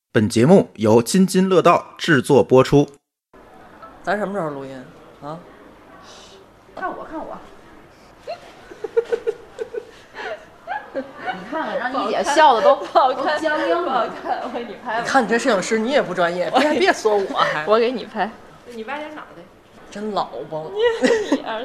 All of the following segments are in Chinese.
本节目由津津乐道制作播出。 咱什么时候录音啊？ 看我，你看看，让你姐笑的都不好看，僵硬，不好看。我给你拍吧。 你看你这摄影师，你也不专业，别说我还。 我给你拍，你歪点脑袋。 真老吧 ？1、2、3，1、2、3，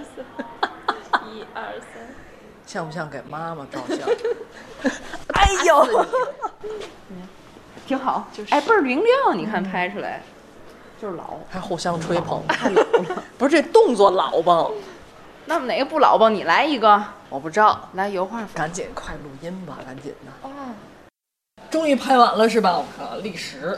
像不像给妈妈照相？ 哎呦，挺好，就是哎倍儿明亮，你看拍出来。就是老， 还互相吹捧， 太老了。 不是这动作老吧？ 那么哪个不老吧？你来一个， 我不知道。 来油画， 赶紧快录音吧，赶紧的。 哦， 终于拍完了是吧？我看历时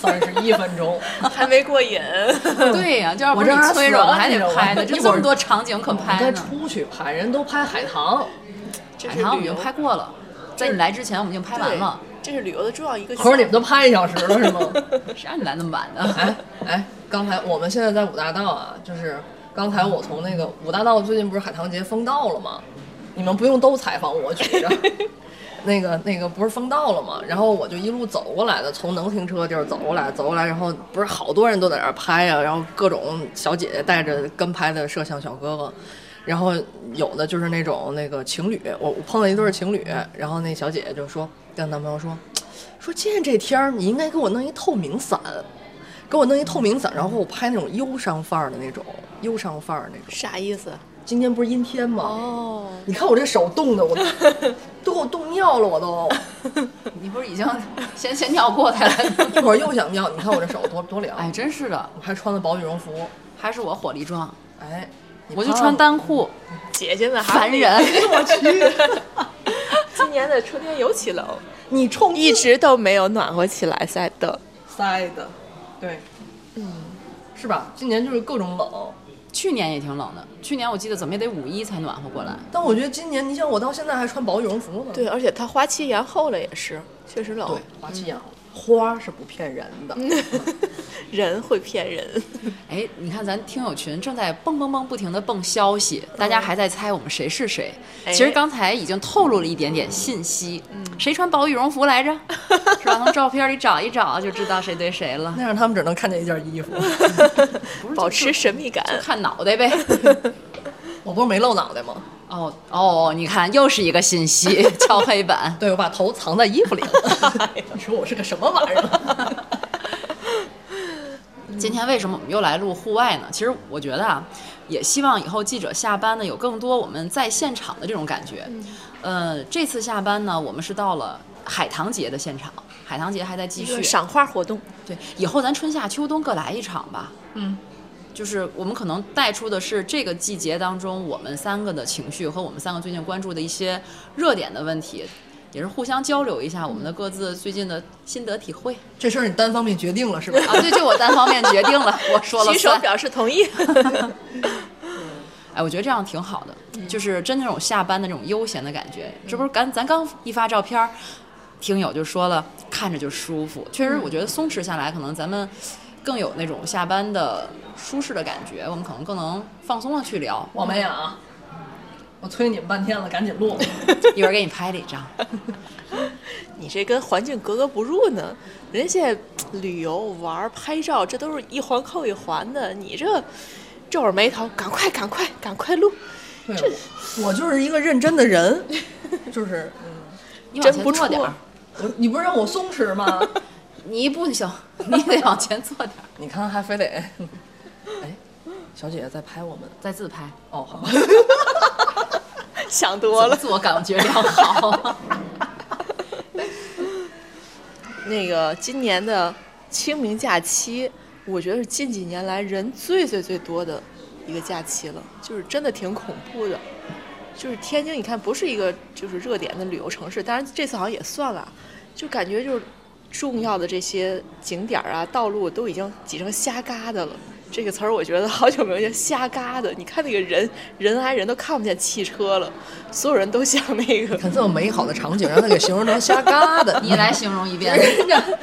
31分钟， 还没过瘾。 对呀，就要不是你催着，我还得拍呢。这么多场景可拍呢。 该出去拍，人都拍海棠， 海棠我们已经拍过了，在你来之前我们已经拍完了。 这是旅游的重要一个。 可是你们都拍1小时了是吗？ 谁让你来那么晚的？ 哎，刚才我们现在在五大道啊，就是刚才我从那个五大道最近不是海棠节封道了吗？你们不用都采访我举着，那个不是封道了吗？然后我就一路走过来的，从能停车的地儿走过来，然后不是好多人都在那儿拍啊，然后各种小姐姐带着跟拍的摄像小哥哥。然后有的就是那种那个情侣，我碰到一对情侣，然后那小姐姐就说跟男朋友说今天这天儿你应该给我弄一透明伞，然后我拍那种忧伤范儿的那种， 啥意思？ 今天不是阴天吗？ 哦， 你看我这手冻的，我都给我冻尿了，我都。 你不是已经先尿过才来的？ 一会儿又想尿，你看我这手多凉。 哎，真是的， 我还穿了薄羽绒服， 还是我火力壮。 哎， 我就穿单裤。 姐姐们烦人， 我去。 今年的春天尤其冷， 你冲一直都没有暖和起来塞的， 对，是吧？今年就是各种冷。 去年也挺冷的，去年我记得怎么也得5·1才暖和过来。 但我觉得今年，你像我到现在还穿薄羽绒服呢。 对，而且它花期延后了，也是确实冷。 对，花期延后。花是不骗人的， 人会骗人。 哎，你看咱听友群正在蹦不停的蹦消息，大家还在猜我们谁是谁。其实刚才已经透露了一点点信息。谁穿薄羽绒服来着？是吧？从照片里找一找就知道谁对谁了。 那样他们只能看见一件衣服， 保持神秘感， 就看脑袋呗。 我不是没露脑袋吗？ 哦，你看又是一个信息，敲黑板。 对，我把头藏在衣服里了。你说我是个什么玩意儿？ 今天为什么我们又来录户外呢？其实我觉得啊，也希望以后记者下班呢有更多我们在现场的这种感觉。这次下班呢，我们是到了海棠节的现场，海棠节还在继续赏花活动。 对，以后咱春夏秋冬各来一场吧。就是我们可能带出的是这个季节当中我们3个的情绪和我们3个最近关注的一些热点的问题，也是互相交流一下我们的各自最近的心得体会。 这事儿你单方面决定了是吧？ 对，就我单方面决定了，我说了算。 举手表示同意。 哎，我觉得这样挺好的，就是真那种下班的那种悠闲的感觉。这不是咱刚一发照片，听友就说了，看着就舒服。确实，我觉得松弛下来，可能咱们更有那种下班的舒适的感觉，我们可能更能放松的去聊。 我没有啊，我催你们半天了，赶紧录。 一会儿给你拍了一张。 你这跟环境格格不入呢，人家旅游玩拍照这都是一环扣一环的，你这皱着眉头，赶快录。 对，我就是一个认真的人，就是你往前坐点儿。 你不是让我松弛吗？ 你不行，你得往前坐点儿。 你看还非得，哎，小姐姐在拍我们， 在自拍。 哦，好吧。 想多了， 自我感觉良好。 那个今年的清明假期，我觉得是近几年来人最多的一个假期了，就是真的挺恐怖的。就是天津，你看不是一个就是热点的旅游城市，当然这次好像也算了，就感觉就是重要的这些景点啊、道路都已经挤成瞎疙瘩了。这个词儿我觉得好久没有见，瞎疙瘩。你看那个人挨人都看不见汽车了，所有人都像那个。 看这么美好的场景，让他给形容成瞎疙瘩。 你来形容一遍。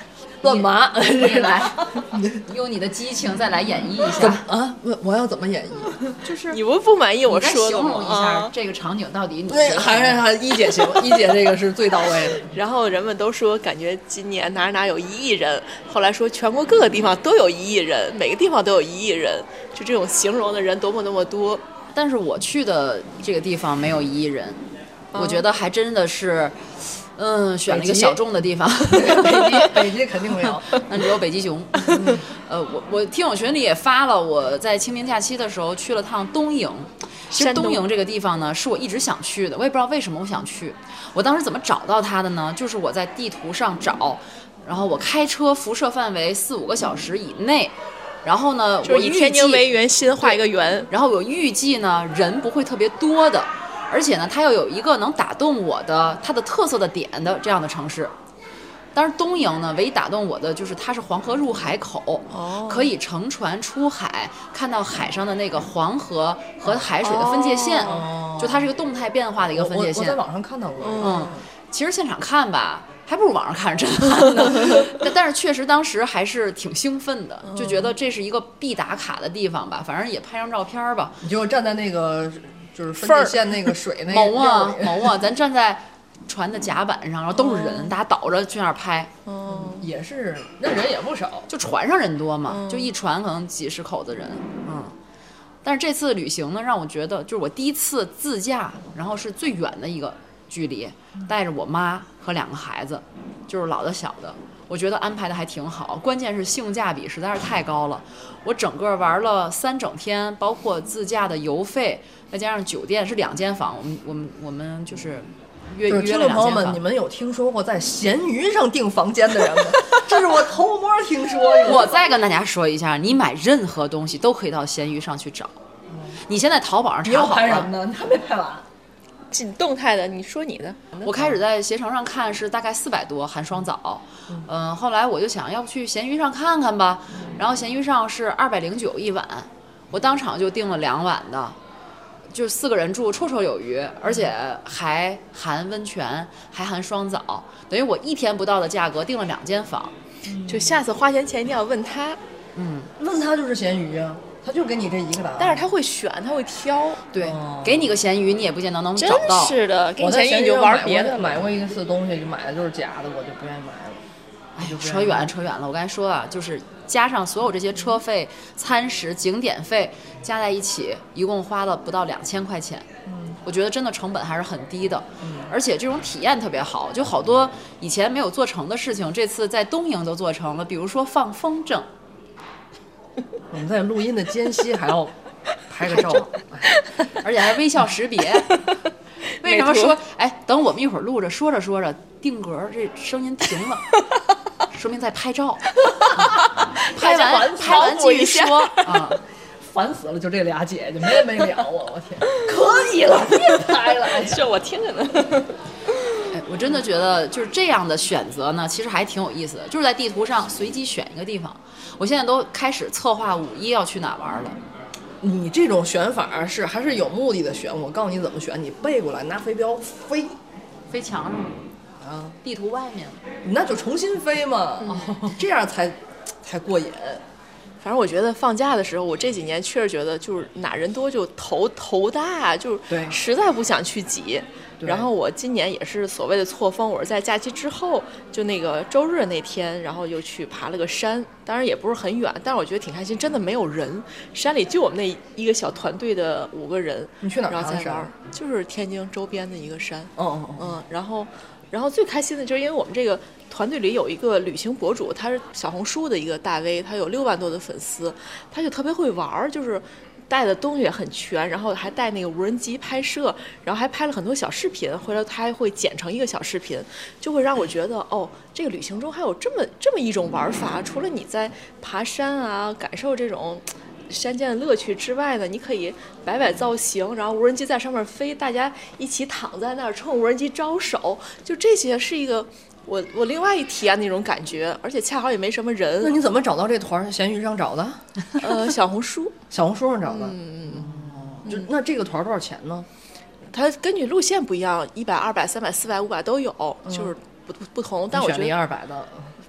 乱麻， 你来用你的激情再来演绎一下啊！我要怎么演绎？ 就是你不满意我说的形容一下吗？ 这个场景到底你对，还一姐行，一姐这个是最到位的。 然后人们都说感觉今年哪有1亿人，后来说全国各个地方都有1亿人，每个地方都有1亿人，就这种形容的人多么多。 但是我去的这个地方没有1亿人，我觉得还真的是。选了一个小众的地方， 北极肯定没有， 那只有北极熊。我听友群里也发了，我在清明假期的时候去了趟东营。其实东营这个地方呢，是我一直想去的，我也不知道为什么我想去。我当时怎么找到它的呢？就是我在地图上找，然后我开车辐射范围4-5个小时以内。然后呢， 就是以天津为圆心画一个圆， 然后我预计呢人不会特别多的。而且呢，它要有一个能打动我的它的特色的点的这样的城市。当然，东营呢，唯一打动我的就是它是黄河入海口，可以乘船出海，看到海上的那个黄河和海水的分界线，就它是一个动态变化的一个分界线。 我在网上看到过。 其实现场看吧，还不如网上看着震撼呢。但是确实当时还是挺兴奋的，就觉得这是一个必打卡的地方吧，反正也拍张照片吧。 你就站在那个。就是分界线那个水那谋啊，咱站在船的甲板上，然后都是人，大家倒着去那儿拍。 也是，那人也不少， 就船上人多嘛，就一船可能几十口子人。但是这次旅行呢，让我觉得就是我第一次自驾，然后是最远的一个距离，带着我妈和2个孩子，就是老的小的。我觉得安排的还挺好，关键是性价比实在是太高了。我整个玩了3整天，包括自驾的油费，再加上酒店是2间房，我们就是约了2间房。听众朋友们，你们有听说过在闲鱼上订房间的人吗？这是我偷摸听说。 我再跟大家说一下，你买任何东西都可以到闲鱼上去找。你现在淘宝上查好了。 你要拍什么呢？你还没拍完。 仅动态的，你说你的。 我开始在携程上看是大概400多含双早，后来我就想要不去闲鱼上看看吧，然后闲鱼上是209一晚，我当场就订了2晚的，就4个人住绰绰有余，而且还含温泉，还含双早，等于我1天不到的价格订了2间房。 就下次花钱前一定要问他， 问他就是闲鱼啊。他就给你这一个答案， 但是他会选，他会挑。 对，给你个闲鱼，你也不见得能找到。 真是的，给你闲鱼你就玩别的。 买过一次东西，就买的就是假的，我就不愿意买了。 哎呦，扯远了。我刚才说啊，就是加上所有这些车费、餐食、景点费加在一起，一共花了不到2000块钱。我觉得真的成本还是很低的，而且这种体验特别好，就好多以前没有做成的事情，这次在东营都做成了，比如说放风筝。 我们在录音的间隙还要拍个照， 而且还微笑识别。为什么说等我们一会儿录着说着定格，这声音停了，说明在拍照。拍完继续说啊， 烦死了！就这俩姐姐没完没了，我天，可以了，别拍了， 这我听着呢。 我真的觉得就是这样的选择呢，其实还挺有意思的，就是在地图上随机选一个地方。我现在都开始策划5·1要去哪玩了。 你这种选法是还是有目的的选？我告诉你怎么选，你背过来，拿飞镖飞墙上啊，地图外面， 那就重新飞嘛，这样才过瘾。 反正我觉得放假的时候，我这几年确实觉得就是哪人多就头大，就是实在不想去挤。然后我今年也是所谓的错峰，我是在假期之后，就那个周日那天，然后又去爬了个山，当然也不是很远，但是我觉得挺开心，真的没有人，山里就我们那一个小团队的5个人。 你去哪儿爬的山？就是天津周边的一个山。然后最开心的就是因为我们这个团队里有一个旅行博主，他是小红书的一个大 V， 他有6万多的粉丝，他就特别会玩，就是带的东西也很全，然后还带那个无人机拍摄，然后还拍了很多小视频，回来他还会剪成一个小视频，就会让我觉得这个旅行中还有这么一种玩法，除了你在爬山啊感受这种山间的乐趣之外呢，你可以摆造型，然后无人机在上面飞，大家一起躺在那儿冲无人机招手，就这些是一个我另外一体验那种感觉，而且恰好也没什么人。 那你怎么找到这团？闲鱼上找的？ 小红书上找的。就那这个团多少钱呢？ 它根据路线不一样，100、200、300、400、500都有，就是不同。但我觉得 120的，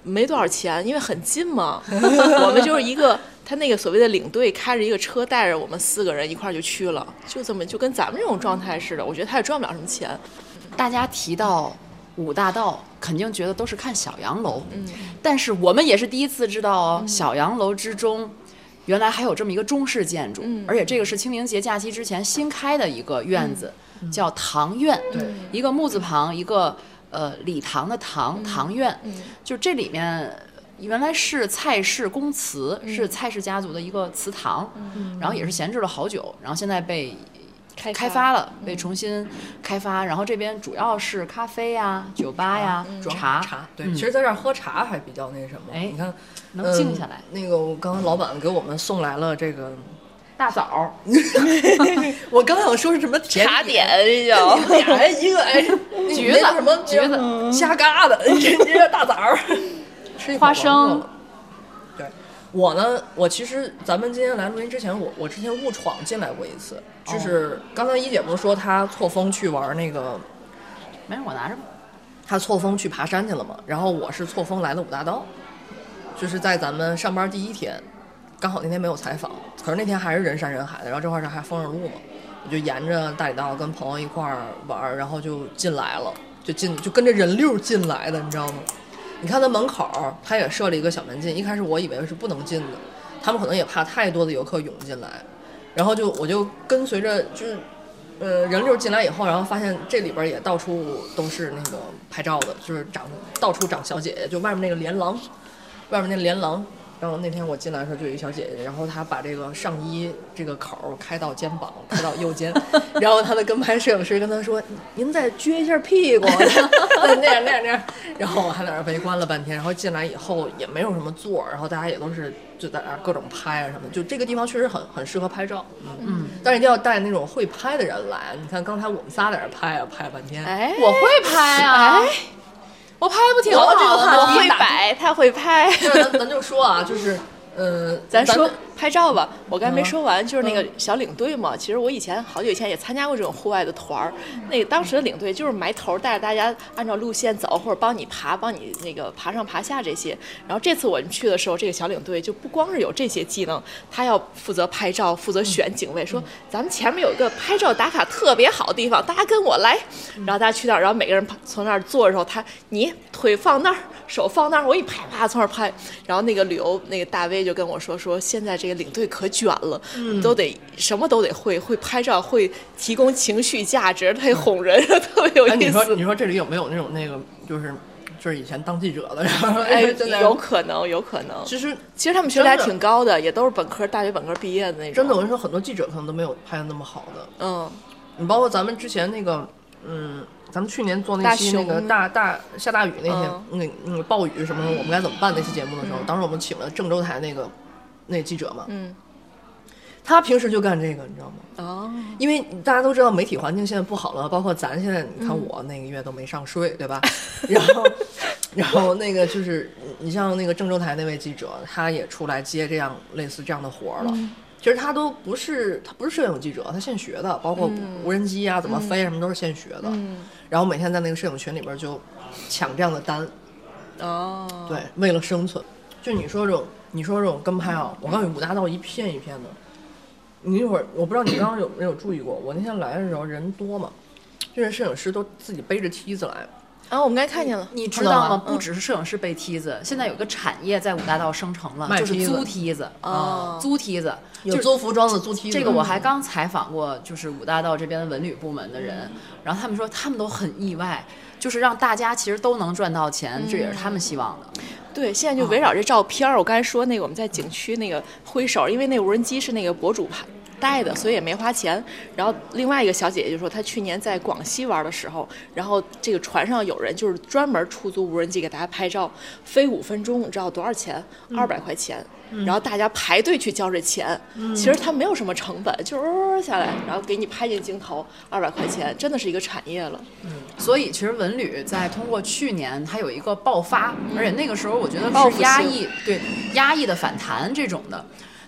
没多少钱，因为很近嘛。我们就是一个他那个所谓的领队开着一个车带着我们4个人一块就去了，就这么就跟咱们这种状态似的。我觉得他也赚不了什么钱。 大家提到五大道，肯定觉得都是看小洋楼，但是我们也是第一次知道哦，小洋楼之中原来还有这么一个中式建筑，而且这个是清明节假期之前新开的一个院子，叫堂院，一个木字旁，一个礼堂的堂，堂院，就这里面原来是蔡氏公祠，是蔡氏家族的一个祠堂，然后也是闲置了好久，然后现在被开发了，被重新开发，然后这边主要是咖啡呀、酒吧呀、茶， 对，其实在这儿喝茶还比较那什么，你看能静下来。 那个我刚刚老板给我们送来了这个大枣， 我刚想说是什么茶点，这叫俩一个橘子什么橘子虾嘎的，这叫大枣儿， 花生。 对，我其实咱们今天来录音之前，我之前误闯进来过一次，就是刚才一姐不是说她错峰去玩那个， 没事，我拿着吧。 她错峰去爬山去了嘛，然后我是错峰来的五大道，就是在咱们上班第1天，刚好那天没有采访，可是那天还是人山人海的，然后这块儿还封着路嘛，我就沿着大理道跟朋友一块儿玩，然后就进来了，就跟着人流进来的，你知道吗？你看他门口他也设了一个小门禁，一开始我以为是不能进的，他们可能也怕太多的游客涌进来，然后我就跟随着就是人流进来以后，然后发现这里边也到处都是那个拍照的，就是到处长小姐姐，就外面那个连廊，然后那天我进来的时候就有一小姐姐，然后她把这个上衣这个口开到肩膀，开到右肩，然后她的跟拍摄影师跟她说：“您再撅一下屁股，那样。”然后我还在那儿围观了半天，然后进来以后也没有什么座，然后大家也都是就在那儿各种拍啊什么，就这个地方确实很适合拍照，但是一定要带那种会拍的人来。你看刚才我们仨在那儿拍了半天， 我会拍啊。我拍的不挺好的？ 我会摆，他会拍。 咱就说啊，就是咱说拍照吧，我刚才没说完，就是那个小领队嘛。其实我好久以前也参加过这种户外的团儿，那个当时的领队就是埋头带着大家按照路线走，或者帮你那个爬上爬下这些。然后这次我们去的时候，这个小领队就不光是有这些技能，他要负责拍照，负责选景位，说咱们前面有一个拍照打卡特别好的地方，大家跟我来。然后大家去那儿，然后每个人从那儿坐的时候，你腿放那儿，手放那儿，我一拍啪从那儿拍。然后那个旅游那个大 V 就跟我说现在这个领队可卷了，都得什么都得会拍照，会提供情绪价值，会哄人，特别有意思。 你说这里有没有那个就是以前当记者的？ 有可能。其实他们学历还挺高的，也都是大学本科毕业的那种。 真的，我跟你说，很多记者可能都没有拍的那么好的。你包括咱们之前那个，咱们去年做那期那个大下大雨那天，那个暴雨什么的，我们该怎么办那期节目的时候，当时我们请了郑州台那记者嘛，他平时就干这个，你知道吗？因为大家都知道媒体环境现在不好了，包括咱现在，你看我那个月都没上税，对吧？然后那个就是你像那个郑州台那位记者，他也出来接类似这样的活了。其实他不是摄影记者，他现学的，包括无人机啊怎么飞什么都是现学的。然后每天在那个摄影群里边就抢这样的单。对，为了生存。就你说这种跟拍啊，我告诉你，五大道一片一片的。你一会儿我不知道你刚刚有没有注意过，我那天来的时候人多嘛，就是摄影师都自己背着梯子来。 我们刚才看见了， 你知道吗？不只是摄影师背梯子，现在有个产业在五大道生成了，就是租梯子。租梯子， 有租服装的租梯子。 这个我还刚采访过，就是五大道这边的文旅部门的人，然后他们说他们都很意外，就是让大家其实都能赚到钱，这也是他们希望的。 对，现在就围绕这照片，我刚才说那个我们在景区那个挥手，因为那个无人机是那个博主带的，所以也没花钱。然后另外一个小姐姐就说，她去年在广西玩的时候，然后这个船上有人就是专门出租无人机给大家拍照，飞5分钟，你知道多少钱？200块钱。然后大家排队去交这钱，其实它没有什么成本，就是下来，然后给你拍进镜头，200块钱，真的是一个产业了。 所以其实文旅在通过去年它有一个爆发，而且那个时候我觉得是压抑的反弹这种的。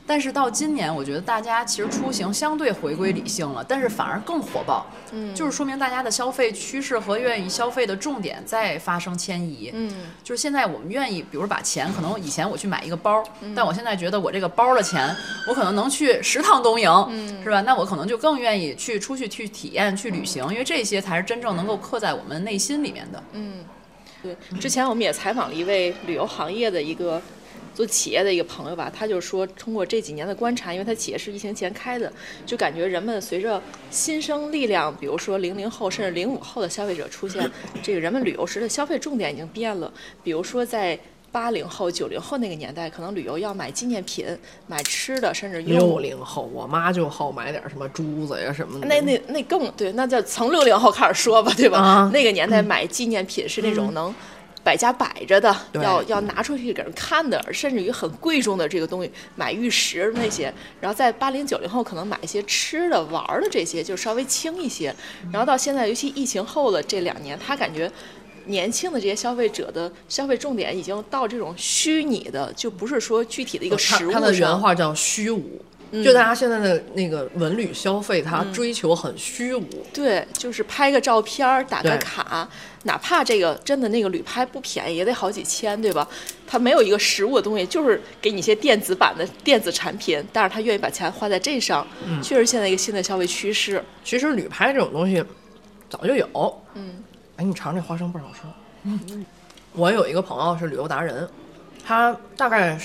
但是到今年，我觉得大家其实出行相对回归理性了，但是反而更火爆，就是说明大家的消费趋势和愿意消费的重点在发生迁移，就是现在我们愿意，比如把钱，可能以前我去买一个包，但我现在觉得我这个包的钱，我可能能去10趟东营，是吧？那我可能就更愿意出去体验、去旅行，因为这些才是真正能够刻在我们内心里面的。 对，之前我们也采访了一位旅游行业的一个做企业的一个朋友吧，他就说通过这几年的观察，因为他企业是疫情前开的，就感觉人们随着新生力量，比如说00后甚至05后的消费者出现，这个人们旅游时的消费重点已经变了。比如说在80后、90后那个年代，可能旅游要买纪念品、买吃的，甚至 60后，我妈就好买点什么珠子呀什么的。 那更对，那叫从60后开始说吧，对吧？那个年代买纪念品是那种能摆家摆着的，要拿出去给人看的，甚至于很贵重的这个东西，买玉石那些。然后在80、90后可能买一些吃的、玩的这些，就稍微轻一些。然后到现在，尤其疫情后的这2年，他感觉年轻的这些消费者的消费重点已经到这种虚拟的，就不是说具体的一个实物上。 他的原话叫虚无。就大家现在的那个文旅消费，它追求很虚无， 对，就是拍个照片打个卡，哪怕这个真的那个旅拍不便宜，也得好几千，对吧？它没有一个实物的东西，就是给你一些电子版的电子产品，但是他愿意把钱花在这上，确实现在一个新的消费趋势。 其实旅拍这种东西早就有，哎，你尝这花生倍儿好吃。我有一个朋友是旅游达人，他大概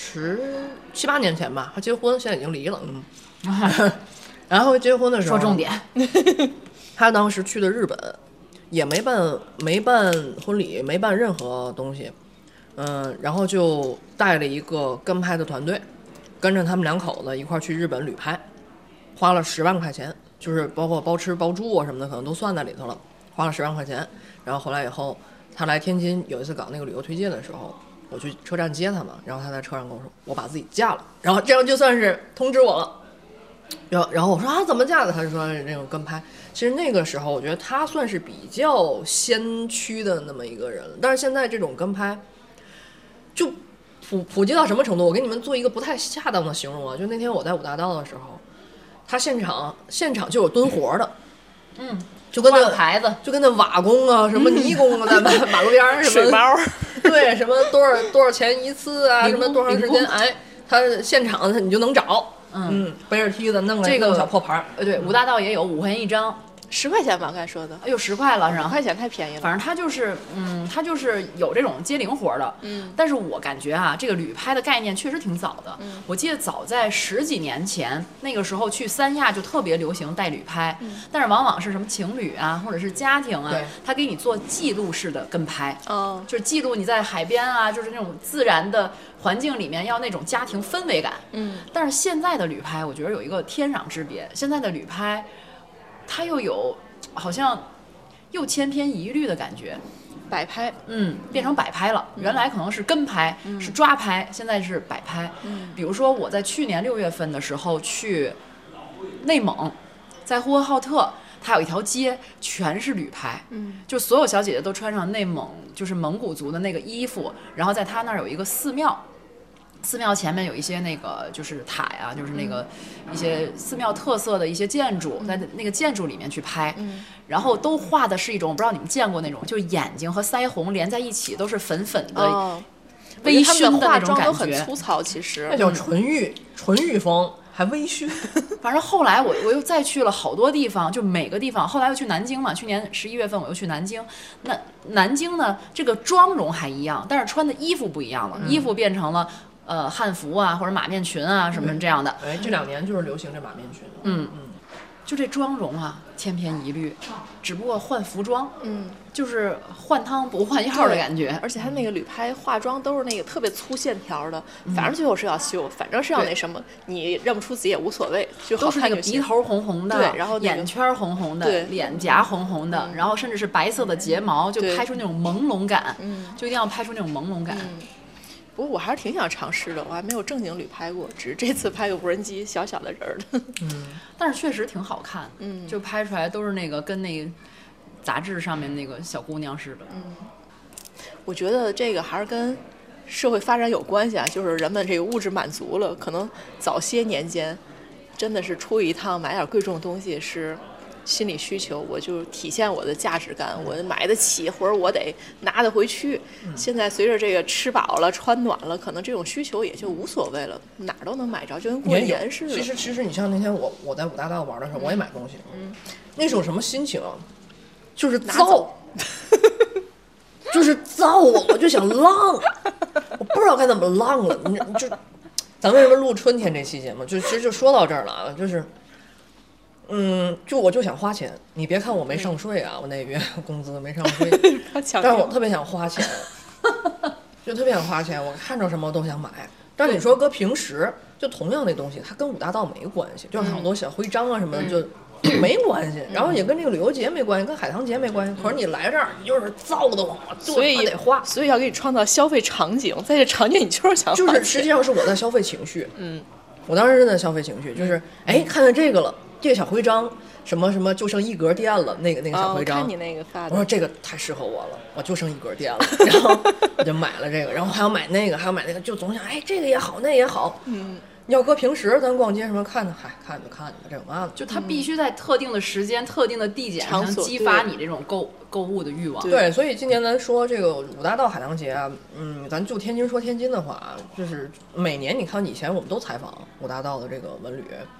17、18年前吧，他结婚，现在已经离了。然后结婚的时候， 说重点， 他当时去的日本，也没办婚礼，没办任何东西，然后就带了一个跟拍的团队，跟着他们2口子一块去日本旅拍，花了10万块钱，就是包括包吃包住啊什么的，可能都算在里头了，花了10万块钱。然后回来以后，他来天津有一次搞那个旅游推荐的时候，我去车站接他嘛，然后他在车上跟我说，我把自己嫁了，然后这样就算是通知我了。然后我说怎么嫁的？他就说那种跟拍。其实那个时候我觉得他算是比较先驱的那么一个人，但是现在这种跟拍就普及到什么程度？我给你们做一个不太恰当的形容啊，就那天我在五大道的时候，他现场就有蹲活的，就跟那牌子， 就跟那瓦工啊、什么泥工啊，在马路边什么水包， 对，什么多少钱一次啊，什么多长时间，哎，他现场你就能找，背着梯子弄这个小破牌， 对，五大道也有5块钱1张。 10块钱吧，刚才说的。 哎呦10块了是吧？5 块钱太便宜了。 反正他就是，他就是有这种接零活的。但是我感觉这个旅拍的概念确实挺早的。我记得早在10几年前，那个时候去三亚就特别流行带旅拍，但是往往是什么情侣啊，或者是家庭啊，他给你做记录式的跟拍。就是记录你在海边啊，就是那种自然的环境里面要那种家庭氛围感。但是现在的旅拍，我觉得有一个天壤之别。现在的旅拍，它又有好像又千篇一律的感觉， 摆拍， 变成摆拍了。原来可能是跟拍，是抓拍，现在是摆拍。比如说我在去年6月份的时候去内蒙，在呼和浩特，它有一条街全是旅拍，就所有小姐姐都穿上内蒙就是蒙古族的那个衣服，然后在它那儿有一个寺庙。寺庙前面有一些那个就是塔呀，就是那个一些寺庙特色的一些建筑，在那个建筑里面去拍，然后都画的是一种，我不知道你们见过那种，就是眼睛和腮红连在一起都是粉粉的，微醺的那种感觉。 都很粗糙，其实那叫纯欲风，还微醺。 反正后来我又再去了好多地方，就每个地方，后来又去南京嘛，去年11月份我又去南京。那南京呢，这个妆容还一样，但是穿的衣服不一样了，衣服变成了汉服啊，或者马面裙啊，什么这样的。 哎，这2年就是流行这马面裙。 就这妆容千篇一律，只不过换服装，就是换汤不换药的感觉。 而且他那个旅拍化妆都是那个特别粗线条的，反正最后是要修，反正是要那什么，你认不出自己也无所谓，就都是那个鼻头红红的， 对，然后眼圈红红的，脸颊红红的，然后甚至是白色的睫毛，就拍出那种朦胧感，就一定要拍出那种朦胧感。 不过我还是挺想尝试的，我还没有正经旅拍过，只是这次拍个无人机小小的人的。 但是确实挺好看，就拍出来都是那个跟那个杂志上面那个小姑娘似的。 我觉得这个还是跟社会发展有关系啊，就是人们这个物质满足了，可能早些年间真的是出去一趟买点贵重的东西是心理需求，我就体现我的价值感，我买得起或者我得拿得回去。现在随着这个吃饱了穿暖了，可能这种需求也就无所谓了，哪儿都能买着，就跟过年似的。 其实你像那天我在五大道玩的时候，我也买东西，那种什么心情啊，就是造，就是造啊，我就想浪，我不知道该怎么浪了。你就，咱为什么录春天这期节目？其实就说到这儿了啊，就是。我就想花钱，你别看我没上税啊，我那月工资没上税，但是我特别想花钱，就特别想花钱，我看着什么都想买。但是你说搁平时，就同样的东西，它跟五大道没关系，就是好多小徽章啊什么的就没关系，然后也跟这个旅游节没关系，跟海棠节没关系。可是你来这儿，你就是造的慌， 所以得花， 所以要给你创造消费场景，在这场景你就是想花钱， 就是实际上是我在消费情绪。我当时真的消费情绪，就是看见这个了。这个小徽章什么什么就剩一格店了，那个小徽章， 看你那个发的， 我说这个太适合我了，我就剩一格店了，然后我就买了这个，然后还要买那个，还要买那个，就总想这个也好，那也好。要搁平时咱逛街什么看着，看就看着，这有嘛呢？ 就它必须在特定的时间、特定的地点上激发你这种购物的欲望。 对，所以今年咱说这个五大道海棠节啊，咱就天津说天津的话，就是每年你看以前我们都采访五大道的这个文旅。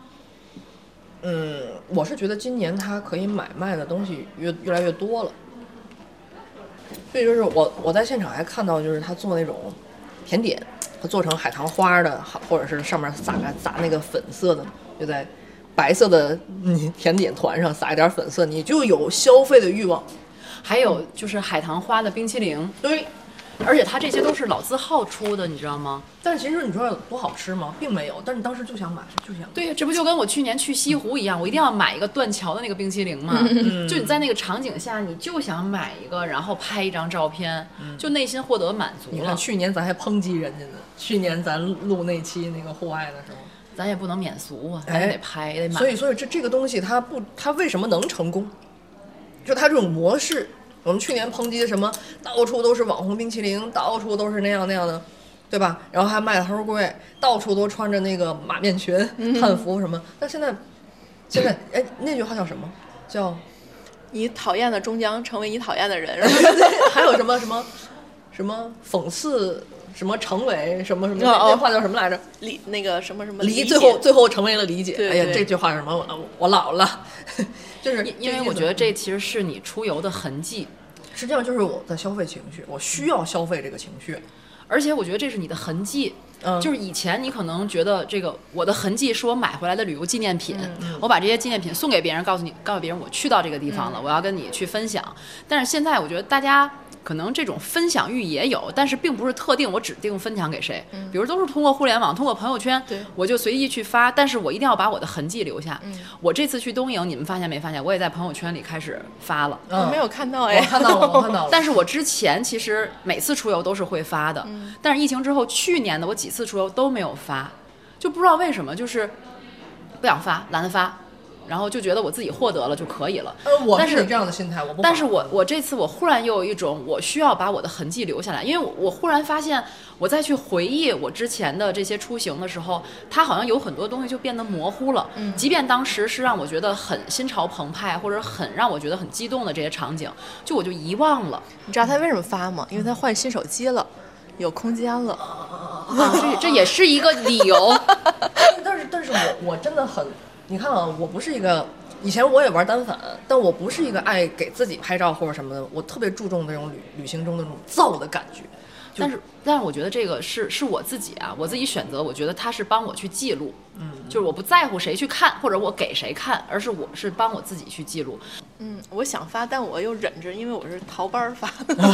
我是觉得今年它可以买卖的东西越来越多了，所以就是我在现场还看到，就是他做那种甜点，他做成海棠花的，或者是上面撒那个粉色的，就在白色的甜点团上撒一点粉色，你就有消费的欲望。 还有就是海棠花的冰淇淋， 对。 而且它这些都是老字号出的，你知道吗？ 但其实你说有多好吃吗？并没有，但是当时就想买，就想买。 对呀，这不就跟我去年去西湖一样，我一定要买一个断桥的那个冰淇淋嘛。就你在那个场景下，你就想买一个，然后拍一张照片，就内心获得满足了。 你看去年咱还抨击人家呢，去年咱录那期那个户外的时候， 咱也不能免俗啊，咱也得拍，得买。 所以这个东西它为什么能成功？就它这种模式。我们去年抨击的什么，到处都是网红冰淇淋，到处都是那样的，对吧？然后还卖的齁贵，到处都穿着那个马面裙、汉服什么。但现在，那句话叫什么？叫你讨厌的终将成为你讨厌的人， 还有什么讽刺什么成为什么那话叫什么来着？ 那个什么理最后成为了理解。 对哎呀，这句话是什么？我老了。就是因为我觉得这其实是你出游的痕迹， 实际上就是我的消费情绪，我需要消费这个情绪， 而且我觉得这是你的痕迹。就是以前你可能觉得这个我的痕迹是我买回来的旅游纪念品，我把这些纪念品送给别人，告诉别人我去到这个地方了，我要跟你去分享。但是现在我觉得大家可能这种分享欲也有，但是并不是特定我指定分享给谁，比如都是通过互联网，通过朋友圈，我就随意去发，但是我一定要把我的痕迹留下。我这次去东营，你们发现没发现？我也在朋友圈里开始发了。 我没有看到。 我看到了。 但是我之前其实每次出游都是会发的，但是疫情之后，去年的我几次出游都没有发，就不知道为什么，就是不想发，懒得发。然后就觉得我自己获得了就可以了。 我是这样的心态，我不。 但是我这次我忽然又有一种我需要把我的痕迹留下来，因为我忽然发现，我再去回忆我之前的这些出行的时候，它好像有很多东西就变得模糊了。即便当时是让我觉得很心潮澎湃，或者很让我觉得很激动的这些场景，我就遗忘了。 你知道他为什么发吗？因为他换新手机了，有空间了。 这也是一个理由。 但是我真的很。你看啊，我不是一个，以前我也玩单反，但我不是一个爱给自己拍照或者什么的，我特别注重那种旅行中的那种造的感觉。 但是我觉得这个是我自己啊，我自己选择，我觉得它是帮我去记录，就是我不在乎谁去看或者我给谁看，而是我是帮我自己去记录。 我想发，但我又忍着，因为我是逃班发。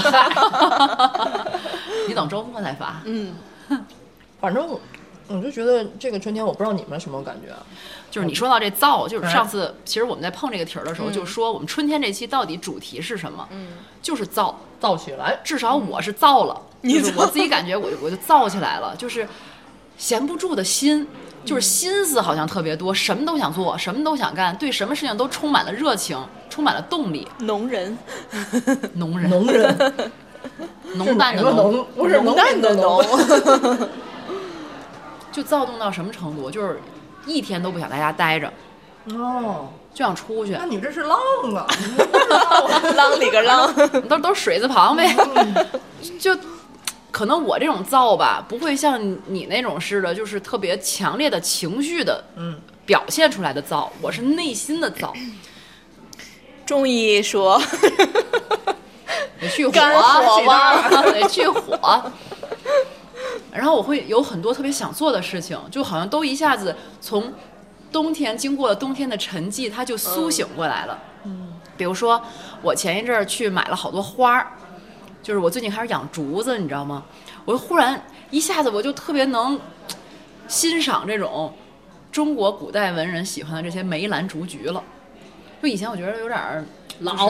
你等周末再发。 反正我就觉得这个春天，我不知道你们什么感觉啊？ 就是你说到这造，就是上次其实我们在碰这个题儿的时候，就说我们春天这期到底主题是什么？就是造起来。 至少我是造了，就是我自己感觉我就造起来了，就是闲不住的心，就是心思好像特别多，什么都想做，什么都想干，对什么事情都充满了热情，充满了动力。 农人。 浓淡的是哪个浓， 浓，不是浓淡的浓。 就躁动到什么程度？就是一天都不想在家待着， 哦， 就想出去那，你这是浪啊！你这是浪啊浪里个浪， 都是水字旁呗。就可能我这种躁吧，不会像你那种似的，就是特别强烈的情绪的表现出来的躁，我是内心的躁。 中医说得去火， 肝火旺得去火。然后我会有很多特别想做的事情，就好像都一下子从冬天经过了冬天的沉寂，它就苏醒过来了。比如说我前一阵儿去买了好多花儿，就是我最近开始养竹子，你知道吗？我忽然一下子我就特别能欣赏这种中国古代文人喜欢的这些梅兰竹菊了。就以前我觉得有点儿老，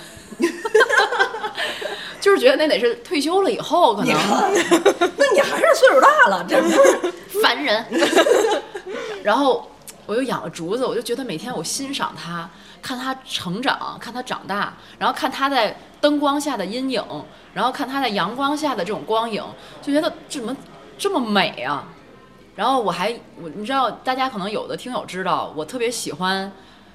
就是觉得那得是退休了以后可能那你还是岁数大了，这不是烦人。然后我又养了竹子，我就觉得每天我欣赏它，看它成长，看它长大，然后看它在灯光下的阴影，然后看它在阳光下的这种光影，就觉得怎么这么美啊！然后你知道，大家可能有的听友知道，我特别喜欢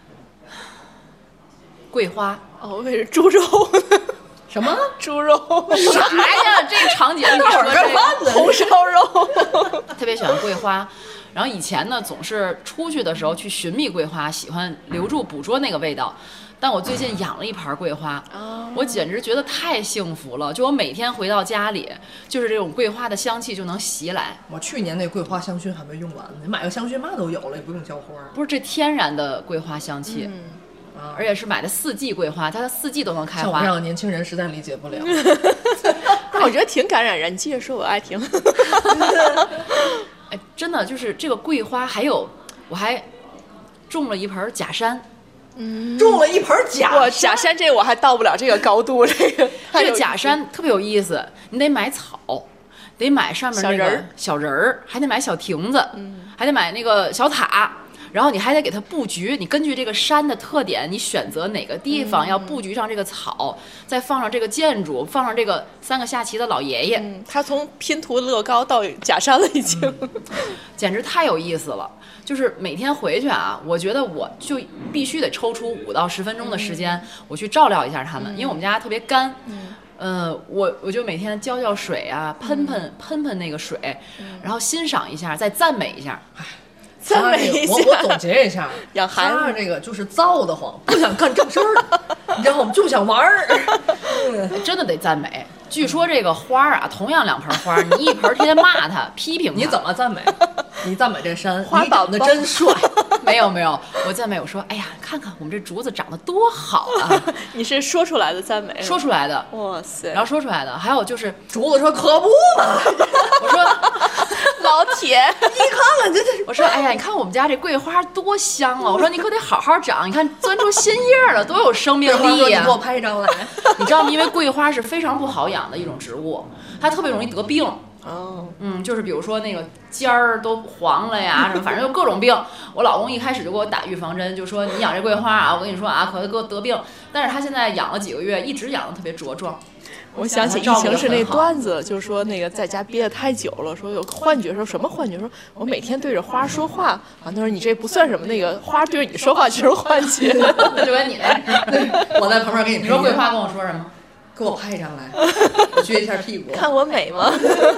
桂花。 哦，我以为是猪肉， 什么？ 猪肉啥呀？这场景你说这个红烧肉， 特别喜欢桂花。然后以前呢，总是出去的时候去寻觅桂花，喜欢留住捕捉那个味道。但我最近养了一盘桂花，我简直觉得太幸福了。就我每天回到家里，就是这种桂花的香气就能袭来。 我去年那桂花香薰还没用完，你买个香薰嘛都有了，也不用浇花。 不是这天然的桂花香气，而且是买的4季桂花，它的4季都能开花。 像我这样的年轻人实在理解不了。 但我觉得挺感染人。你接着说，我爱听。 哎，真的就是这个桂花，还有我还种了一盆假山。 种了一盆假假山这我还到不了这个高度，这个假山特别有意思，你得买草，得买上面那个小人儿，还得买小亭子，还得买那个小塔，然后你还得给它布局。你根据这个山的特点，你选择哪个地方要布局上这个草，再放上这个建筑，放上这个3个下棋的老爷爷。 他从拼图乐高到假山了，已经， 简直太有意思了。就是每天回去啊，我觉得我就必须得抽出5到10分钟的时间，我去照料一下它们，因为我们家特别干。我就每天浇水啊，喷喷那个水，然后欣赏一下，再赞美一下。 赞美一下。 我总结一下， 养孩子他这个就是造得慌，不想干正事儿，然后我们就想玩儿。 真的得赞美。据说这个花啊，同样2盆花，你一盆天天骂它、批评它， 你怎么赞美？你赞美这山， 花你长得真帅。 没有，我赞美我说，哎呀，看看我们这竹子长得多好啊！ 你是说出来的赞美？ 说出来的。 哇塞！ 然后说出来的，还有就是竹子说可不嘛， 我说老铁， 你看看这， 我说，哎呀，你看我们家这桂花多香啊！我说你可得好好长，你看钻出新叶了，多有生命力呀！ 你给我拍一张来。 你知道吗？因为桂花是非常不好养的一种植物，它特别容易得病。就是比如说那个尖儿都黄了呀，什么反正就各种病。我老公一开始就给我打预防针，就说你养这桂花啊，我跟你说啊，可能给我得病。但是他现在养了几个月，一直养的特别茁壮。 我想起疫情是那段子，就是说那个在家憋得太久了，说有幻觉，说什么幻觉？说我每天对着花说话啊，他说你这不算什么，那个花对着你说话就是幻觉。 那就跟你那， 我在旁边给你说桂花跟我说什么？ 给我拍一张来，我撅一下屁股。 看我美吗？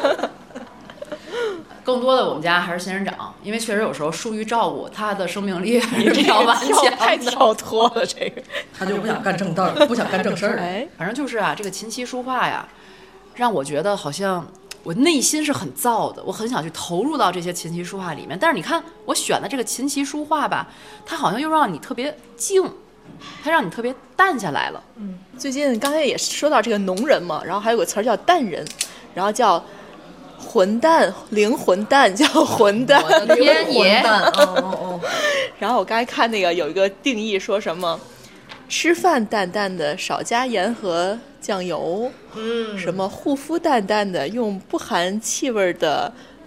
更多的我们家还是仙人掌，因为确实有时候疏于照顾，它的生命力还是比较顽强的。 太跳脱了，这个他就不想干正道，不想干正事儿。 哎， 反正就是啊，这个琴棋书画呀，让我觉得好像我内心是很燥的，我很想去投入到这些琴棋书画里面。但是你看我选的这个琴棋书画吧，它好像又让你特别静，它让你特别淡下来了。 最近刚才也说到这个农人嘛，然后还有个词儿叫淡人，然后叫混蛋，灵魂蛋叫混蛋。 我的天爷！ 然后我刚才看那个有一个定义，说什么吃饭淡淡的，少加盐和酱油。什么护肤淡淡的，用不含气味的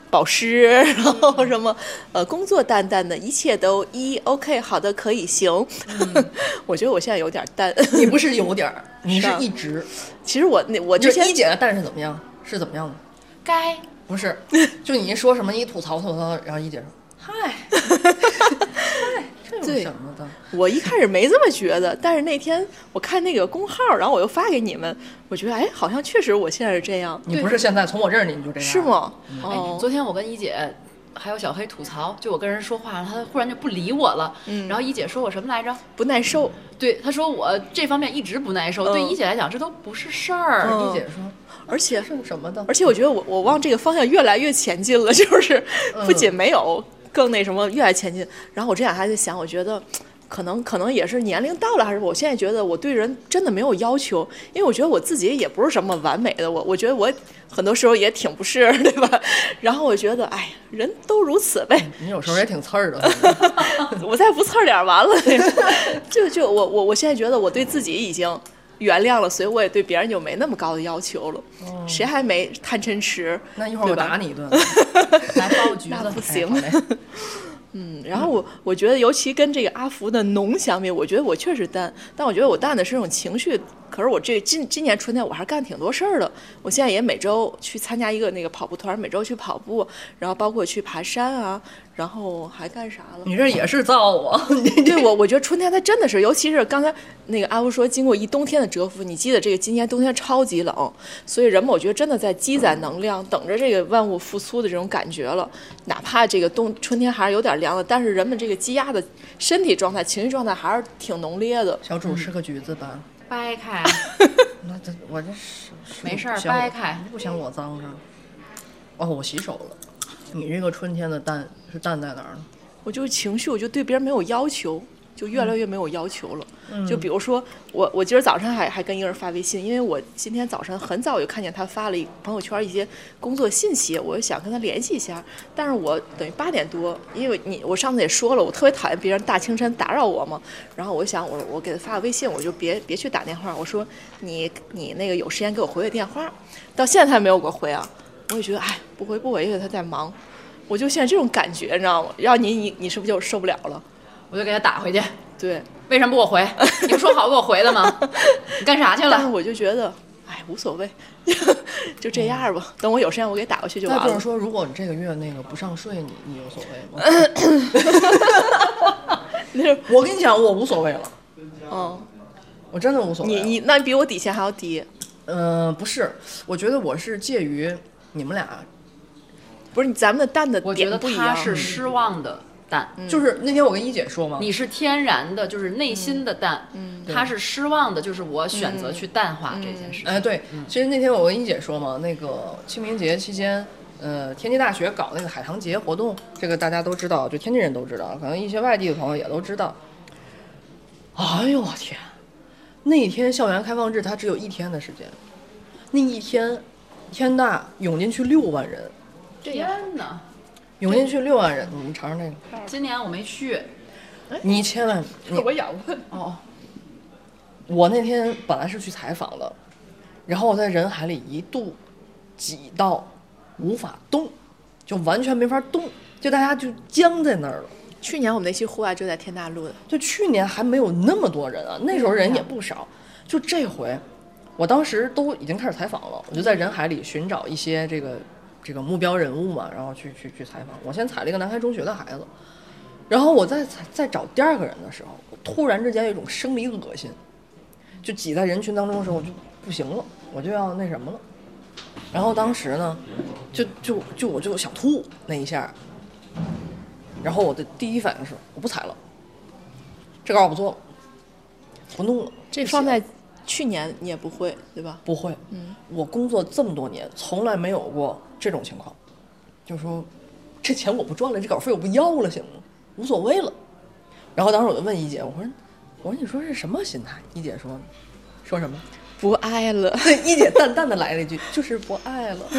保湿，然后什么工作淡淡的，一切都OK， 好的可以行。我觉得我现在有点淡。 你不是有点儿，你是一直。 其实我之前一姐的淡是怎么样？是怎么样的？ 该不是，就你一说什么一吐槽，然后一姐说嗨，这有什么的？ 我一开始没这么觉得，但是那天我看那个公号，然后我又发给你们，我觉得哎，好像确实我现在是这样。 你不是现在从我这儿你就这样是吗？ 哦，昨天我跟一姐还有小黑吐槽，就我跟人说话，他忽然就不理我了。然后一姐说我什么来着？ 不耐受。 对，她说我这方面一直不耐受。对一姐来讲，这都不是事儿。 一姐说， 而且是什么的？ 而且我觉得我往这个方向越来越前进了，就是不仅没有更那什么，越来越前进。然后我这两天还在想，我觉得。可能也是年龄到了，还是我现在觉得我对人真的没有要求，因为我觉得我自己也不是什么完美的，我觉得我很多时候也挺不是，对吧？然后我觉得，哎，人都如此呗。 你有时候也挺刺儿的， 我再不刺儿点完了，就我现在觉得我对自己已经原谅了，所以我也对别人就没那么高的要求了。谁还没贪嗔痴？ 那一会儿我打你一顿， 来包个橘子， 那不行。然后我觉得，尤其跟这个阿福的浓相比，我觉得我确实淡，但我觉得我淡的是这种情绪。可是我今年春天我还干挺多事儿的。我现在也每周去参加一个那个跑步团，每周去跑步，然后包括去爬山啊，然后还干啥了？ 你这也是造我。 对，我觉得春天它真的是，尤其是刚才那个阿福说，经过一冬天的蛰伏，你记得这个今年冬天超级冷，所以人们我觉得真的在积攒能量，等着这个万物复苏的这种感觉了。哪怕这个春天还是有点凉的，但是人们这个积压的身体状态、情绪状态还是挺浓烈的。 小主吃个橘子吧。 掰开。 那我这是没事儿，掰开。 不嫌我脏着。哦，我洗手了。你这个春天的淡是淡在哪儿呢？ 我就是情绪，我就对别人没有要求。就越来越没有要求了。就比如说我今儿早上还跟一个人发微信，因为我今天早上很早就看见他发了朋友圈一些工作信息，我就想跟他联系一下。但是我等于8点多，因为我上次也说了，我特别讨厌别人大清晨打扰我嘛。然后我想我给他发个微信，我就别去打电话，我说你那个有时间给我回个电话。到现在他还没有给我回啊，我也觉得哎不回，因为他在忙。我就现在这种感觉，你知道吗？要你是不是就受不了了？ 我就给他打回去。 对， 为什么不给我回？你不说好给我回的吗？你干啥去了？ 但是我就觉得，哎，无所谓，就这样吧。等我有时间，我给打过去就完了。 那就是说，如果你这个月那个不上税，你有所谓吗？我跟你讲，我无所谓了。我真的无所谓。 那你比我底线还要低。 不是，我觉得我是介于你们俩。 不是咱们的淡的点不一样。我觉得他是失望的淡， 就是那天我跟一姐说嘛， 你是天然的，就是内心的淡，他是失望的，就是我选择去淡化这件事情。 哎，对，其实那天我跟一姐说嘛，那个清明节期间，天津大学搞那个海棠节活动，这个大家都知道，就天津人都知道，可能一些外地的朋友也都知道。哎呦我天，那一天校园开放日它只有1天的时间，那一天天大涌进去6万人。 天哪！ 涌进去6万人，你尝尝这个。 今年我没去， 你千万， 我想问哦。我那天本来是去采访的，然后我在人海里一度挤到无法动，就完全没法动，就大家就僵在那儿了。 去年我们那期户外就在天大录的， 就去年还没有那么多人啊，那时候人也不少。就这回，我当时都已经开始采访了，我就在人海里寻找一些这个目标人物嘛，然后去采访。我先采了一个南开中学的孩子，然后我在找第2个人的时候，我突然之间有一种生理恶心，就挤在人群当中的时候，我就不行了，我就要那什么了。然后当时呢，我就想吐那一下，然后我的第一反应是我不采了，这稿我不做了，不弄了。 这放在去年你也不会对吧？ 不会，我工作这么多年，从来没有过这种情况，就是说，这钱我不赚了，这稿费我不要了，行吗？无所谓了。然后当时我就问一姐，我说你说是什么心态？一姐说什么？ 不爱了。 对，一姐淡淡的来了一句，就是不爱了，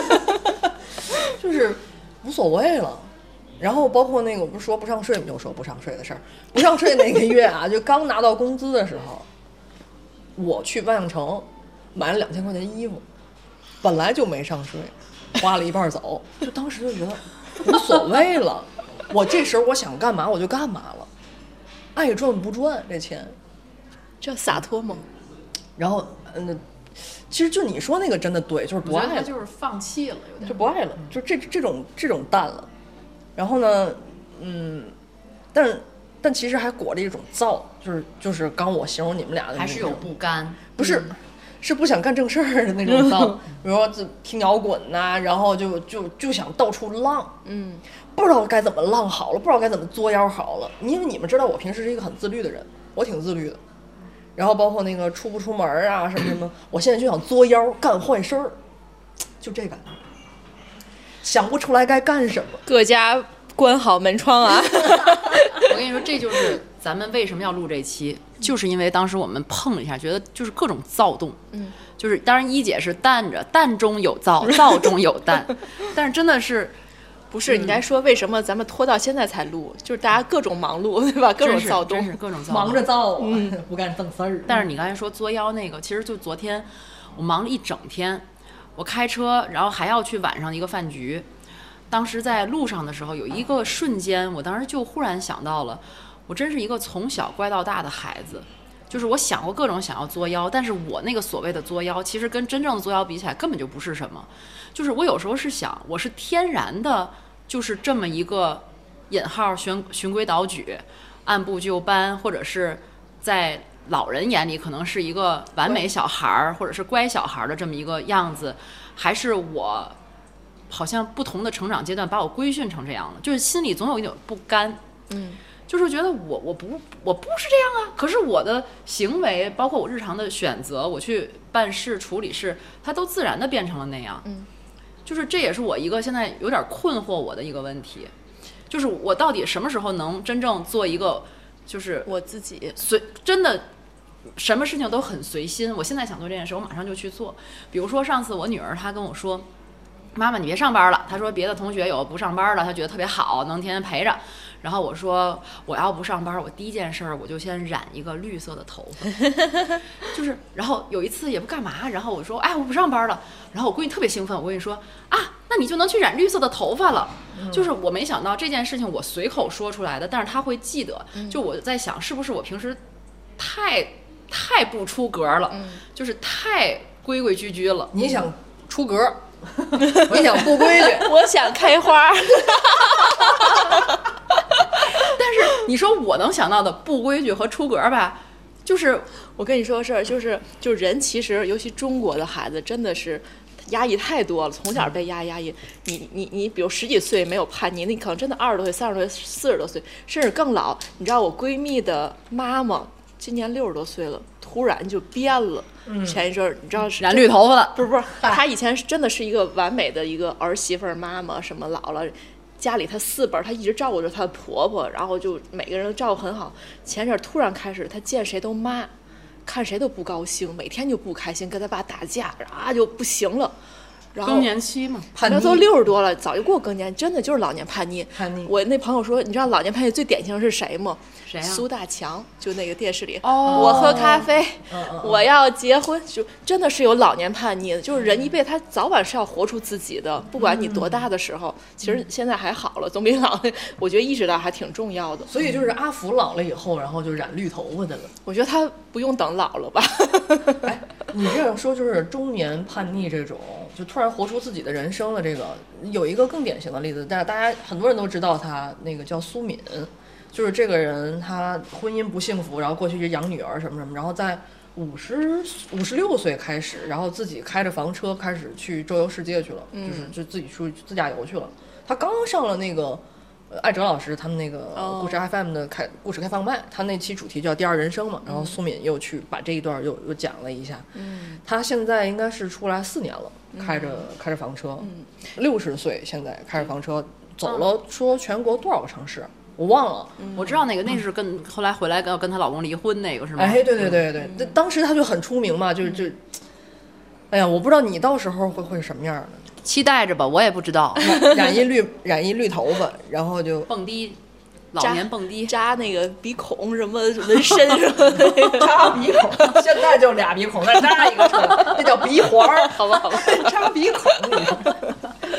就是无所谓了。然后包括那个我不是说不上税，又说不上税的事儿，不上税那个月啊，就刚拿到工资的时候。我去万象城买了2000块钱衣服，本来就没上税， 花了一半走，就当时就觉得无所谓了，我这时候我想干嘛我就干嘛了，爱赚不赚这钱， 这洒脱吗？ 然后其实就你说那个真的对，就是不爱了， 他就是放弃了，有点就不爱了，就这种淡了。然后呢，但其实还裹着一种躁，就是刚我形容你们俩的那种， 还是有不甘， 不是。是不想干正事儿的那种躁，比如说听摇滚呐，然后就想到处浪，不知道该怎么浪好了，不知道该怎么作妖好了。因为你们知道我平时是一个很自律的人，我挺自律的，然后包括那个出不出门啊什么，我现在就想作妖干坏事儿，就这感觉，想不出来该干什么。 各家关好门窗啊！ 我跟你说，这就是咱们为什么要录这期，就是因为当时我们碰了一下，觉得就是各种躁动，就是当然一姐是淡着，淡中有躁，躁中有淡，但是真的是不是你该说为什么咱们拖到现在才录，就是大家各种忙碌，对吧？各种躁动， 真是各种躁动， 忙着躁啊，不干正事儿。 但是你刚才说作妖那个，其实就昨天我忙了一整天，我开车，然后还要去晚上一个饭局。当时在路上的时候，有一个瞬间，我当时就忽然想到了，我真是一个从小乖到大的孩子，就是我想过各种想要作妖，但是我那个所谓的作妖，其实跟真正的作妖比起来，根本就不是什么。就是我有时候是想，我是天然的，就是这么一个引号循规蹈矩、按部就班，或者是在老人眼里可能是一个完美小孩或者是乖小孩的这么一个样子，还是我好像不同的成长阶段把我规训成这样了，就是心里总有一种不甘，就是觉得我不是这样啊，可是我的行为，包括我日常的选择，我去办事处理事，它都自然的变成了那样，就是这也是我一个现在有点困惑我的一个问题，就是我到底什么时候能真正做一个就是我自己真的什么事情都很随心，我现在想做这件事，我马上就去做。比如说上次我女儿她跟我说，妈妈你别上班了，她说别的同学有不上班了，她觉得特别好，能天天陪着。然后我说我要不上班，我第一件事我就先染一个绿色的头发，就是然后有一次也不干嘛，然后我说哎我不上班了，然后我闺女特别兴奋，我闺女说啊那你就能去染绿色的头发了，就是我没想到这件事情我随口说出来的，但是她会记得，就我在想是不是我平时太不出格了，就是太规规矩矩了。 你想出格，你想不规矩， 我想开花。 但是你说我能想到的不规矩和出格吧，就是我跟你说个事儿，就是人其实尤其中国的孩子真的是压抑太多了，从小被压抑。你比如10几岁没有叛逆，你可能真的20多岁、30多岁、40多岁，甚至更老。你知道我闺蜜的妈妈今年60多岁了，突然就变了。前一阵儿你知道是染绿头发了， 不是，她以前是真的是一个完美的一个儿媳妇妈妈，什么老了。家里她4辈，她一直照顾着她的婆婆，然后就每个人都照顾很好。前阵突然开始，她见谁都骂，看谁都不高兴，每天就不开心，跟她爸打架，啊就不行了。然后更年期嘛， 叛逆都60多了，早就过更年，真的就是老年叛逆。 叛逆。 我那朋友说，你知道老年叛逆最典型的是谁吗？ 谁啊？ 苏大强，就那个电视里， 我喝咖啡，我要结婚，就真的是有老年叛逆的，就是人一辈他早晚是要活出自己的，不管你多大的时候，其实现在还好了，总比老，我觉得意识到还挺重要的。 所以就是阿福老了以后，然后就染绿头发的了。 我觉得他不用等老了吧？ 哎，你这样说就是中年叛逆这种，就突然活出自己的人生了。这个有一个更典型的例子，但是大家很多人都知道他，那个叫苏敏，就是这个人他婚姻不幸福，然后过去就养女儿什么什么，然后在56岁开始，然后自己开着房车开始去周游世界去了，就自己出去自驾游去了。他刚上了那个艾哲老师他们那个故事 FM 的故事开放麦，他那期主题叫第二人生嘛，然后苏敏又去把这一段又讲了一下。他现在应该是出来4年了，开着房车，60岁现在开着房车走了，说全国多少个城市我忘了。 我知道那是跟后来回来跟她老公离婚那个是吗？ 哎，对，当时他就很出名嘛，就哎呀，我不知道你到时候会什么样的， 期待着吧，我也不知道。 染一绿头发，然后就蹦迪，老年蹦迪， 扎那个鼻孔什么纹身什么的， 扎鼻孔，现在就俩鼻孔，再扎一个出来，那叫鼻环儿， 好吧， 扎鼻孔。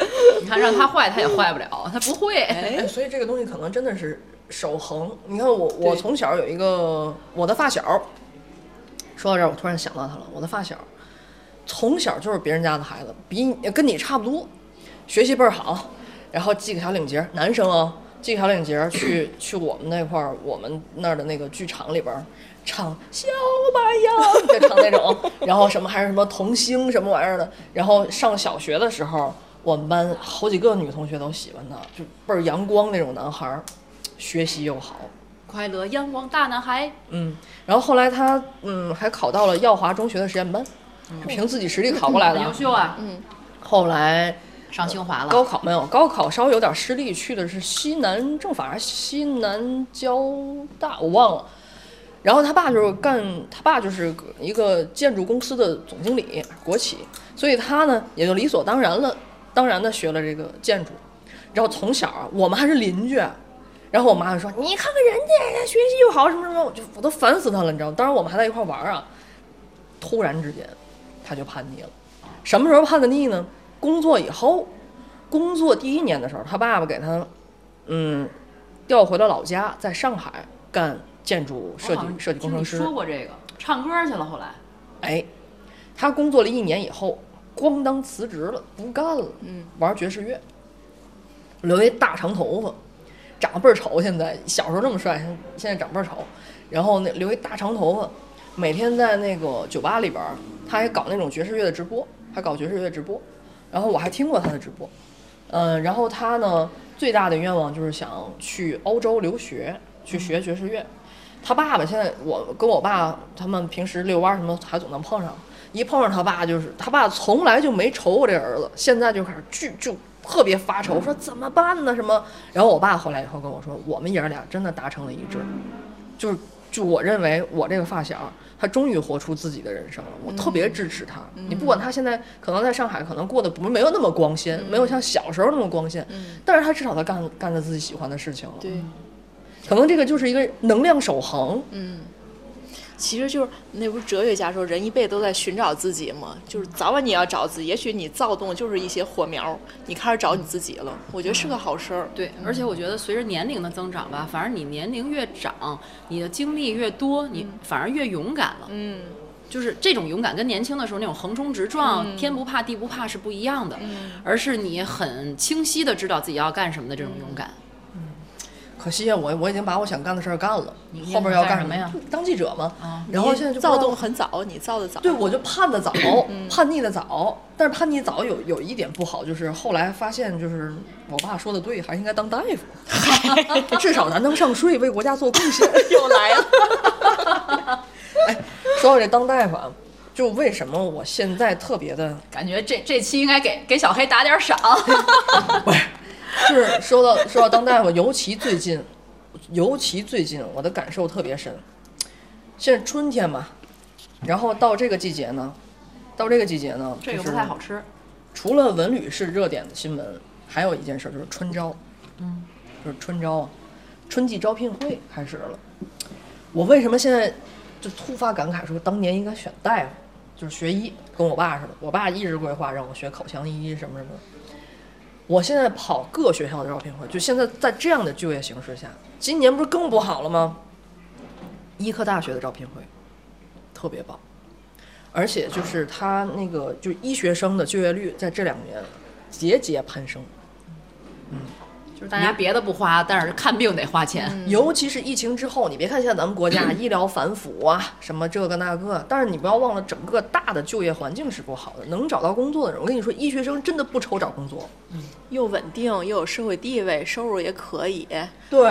你看让他坏他也坏不了，他不会。 哎，所以这个东西可能真的是守恒。你看我从小有一个我的发小，说到这儿我突然想到他了，我的发小从小就是别人家的孩子，跟你差不多，学习倍儿好，然后系个小领结，男生啊，系个小领结去我们那块儿，我们那儿的那个剧场里边唱小白杨，就唱那种，然后什么还是什么童星什么玩意儿的。然后上小学的时候，我们班好几个女同学都喜欢他，就倍儿阳光那种男孩，学习又好， 快乐阳光大男孩。 然后后来他还考到了耀华中学的实验班，凭自己实力考过来的， 优秀啊。 后来上清华了。 高考没有，高考稍微有点失利，去的是西南政法、西南交大，我忘了。然后他爸就是一个建筑公司的总经理，国企，所以他呢也就理所当然的学了这个建筑。然后从小我们还是邻居，然后我妈就说：“你看看人家学习又好什么什么。”我都烦死他了，你知道吗？当时我们还在一块玩啊，突然之间他就叛逆了。什么时候叛的逆呢？工作以后，工作第1年的时候，他爸爸给他调回了老家，在上海干建筑设计工程师。 你说过这个，唱歌去了后来。 哎，他工作了1年以后，咣当辞职了，不干了。玩爵士乐，留一大长头发，长得倍儿丑。现在小时候这么帅，现在长倍儿丑。然后留一大长头发，每天在那个酒吧里边，他还搞那种爵士乐的直播，然后我还听过他的直播。然后他呢最大的愿望就是想去欧洲留学，去学爵士乐。他爸爸现在我跟我爸他们平时遛弯什么还总能碰上，一碰上他爸从来就没愁过这儿子，现在就开始就特别发愁，说怎么办呢什么。然后我爸后来以后跟我说，我们爷儿俩真的达成了一致，就我认为我这个发小他终于活出自己的人生了，我特别支持他。你不管他现在可能在上海可能过得没有那么光鲜，没有像小时候那么光鲜，但是他至少他干着自己喜欢的事情了。 对， 可能这个就是一个能量守恒。 其实就是那不是哲学家说人一辈子都在寻找自己吗？就是早晚你要找自己，也许你躁动就是一些火苗，你开始找你自己了，我觉得是个好事儿。 对，而且我觉得随着年龄的增长吧，反而你年龄越长，你的经历越多，你反而越勇敢了。就是这种勇敢跟年轻的时候那种横冲直撞、天不怕地不怕是不一样的，而是你很清晰的知道自己要干什么的这种勇敢。 可惜啊，我已经把我想干的事儿干了， 你后边要干什么呀？ 当记者嘛。然后现在就躁动很早，你躁得早。 对，我就叛得早，叛逆的早。但是叛逆早有一点不好，就是后来发现，就是我爸说的对，还应该当大夫，至少咱能上税，为国家做贡献。 又来了。 哎，说到这当大夫啊，就为什么我现在特别的感觉这期应该给小黑打点赏。 不是。就是说到当大夫，尤其最近我的感受特别深。现在春天嘛，然后到这个季节呢， 这个不太好吃。 除了文旅是热点的新闻，还有一件事就是春招，就是春招啊，春季招聘会开始了。我为什么现在就突发感慨说当年应该选大夫，就是学医，跟我爸似的，我爸一直规划让我学口腔医什么什么的。我现在跑各学校的招聘会，就现在在这样的就业形势下，今年不是更不好了吗？医科大学的招聘会特别棒，而且就是他那个就医学生的就业率在这2年节节攀升。 就是大家别的不花，但是看病得花钱。 尤其是疫情之后，你别看现在咱们国家医疗反腐啊，什么这个那个，但是你不要忘了整个大的就业环境是不好的，能找到工作的人，我跟你说，医学生真的不愁找工作， 又稳定又有社会地位，收入也可以。 对，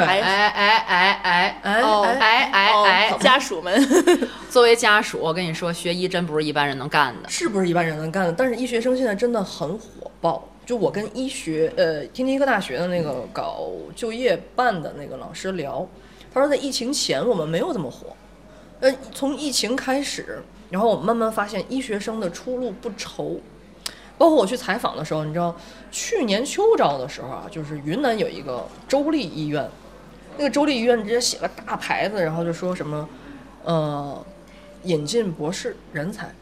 家属们， 作为家属，我跟你说，学医真不是一般人能干的， 是不是一般人能干的？但是医学生现在真的很火爆。就我跟天津医科大学的那个搞就业办的那个老师聊，他说在疫情前我们没有这么火，从疫情开始，然后我们慢慢发现医学生的出路不愁。包括我去采访的时候，你知道去年秋招的时候啊，就是云南有一个州立医院，那个州立医院直接写了大牌子，然后就说什么引进博士人才，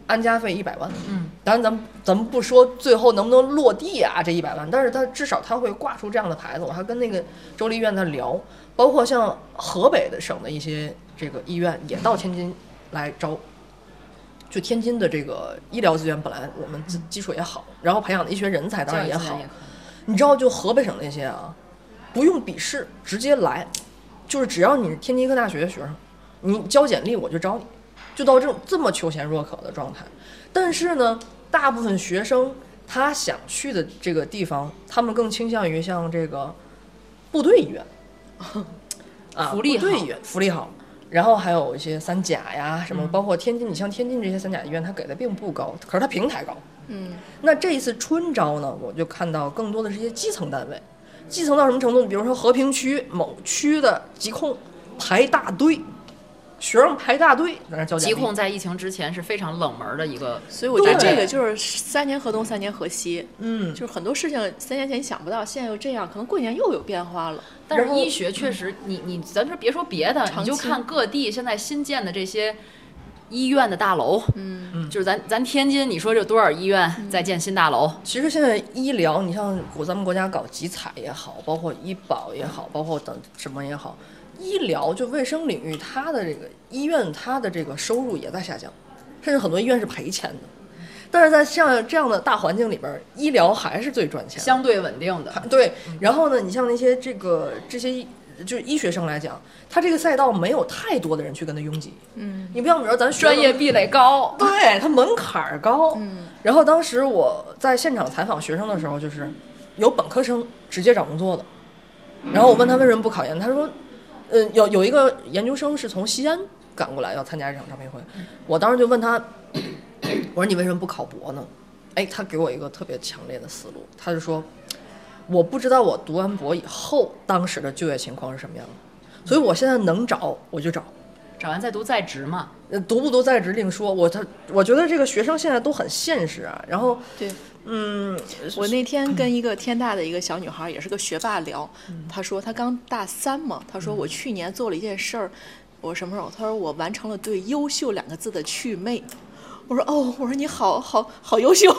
安家费100万，当然咱们不说最后能不能落地啊这100万，但是他至少他会挂出这样的牌子。我还跟那个州立医院在聊，包括像河北的省的一些这个医院也到天津来招。就天津的这个医疗资源本来我们基础也好，然后培养的医学人才当然也好，你知道就河北省那些啊，不用笔试直接来，就是只要你是天津医科大学的学生，你交简历我就招你，就到这么求贤若渴的状态。但是呢，大部分学生他想去的这个地方，他们更倾向于像这个部队医院啊， 福利好， 部队医院福利好。然后还有一些三甲呀什么，包括天津，你像天津这些三甲医院，它给的并不高，可是它平台高。那这一次春招呢，我就看到更多的是一些基层单位，基层到什么程度？比如说和平区某区的疾控排大队，学生排大队在那交简历。 疾控在疫情之前是非常冷门的一个， 所以我觉得这个就是3年河东3年河西，就是很多事情3年前你想不到，现在又这样，可能过年又有变化了。 但是医学确实，你咱说别说别的，你就看各地现在新建的这些医院的大楼，就是咱天津，你说这多少医院在建新大楼？ 其实现在医疗，你像咱们国家搞集采也好，包括医保也好，包括等什么也好，医疗就卫生领域，它的这个医院，它的这个收入也在下降，甚至很多医院是赔钱的。但是在像这样的大环境里边，医疗还是最赚钱的， 相对稳定的。 对，然后呢，你像那些这些就是医学生来讲，他这个赛道没有太多的人去跟他拥挤。你不像比如说咱专业壁垒高， 对他门槛高。然后当时我在现场采访学生的时候，就是有本科生直接找工作的，然后我问他为什么不考研，他说，有一个研究生是从西安赶过来要参加这场招聘会，我当时就问他。我说你为什么不考博呢？他给我一个特别强烈的思路，他就说我不知道我读完博以后当时的就业情况是什么样的，所以我现在能找我就找完再读在职嘛。 读不读在职另说。我觉得这个学生现在都很现实啊。然后对，我那天跟一个天大的一个小女孩，也是个学霸聊，她说她刚大3嘛，她说我去年做了一件事儿，我什么时候？她说我完成了对优秀2个字的祛魅。我说哦，我说你好优秀，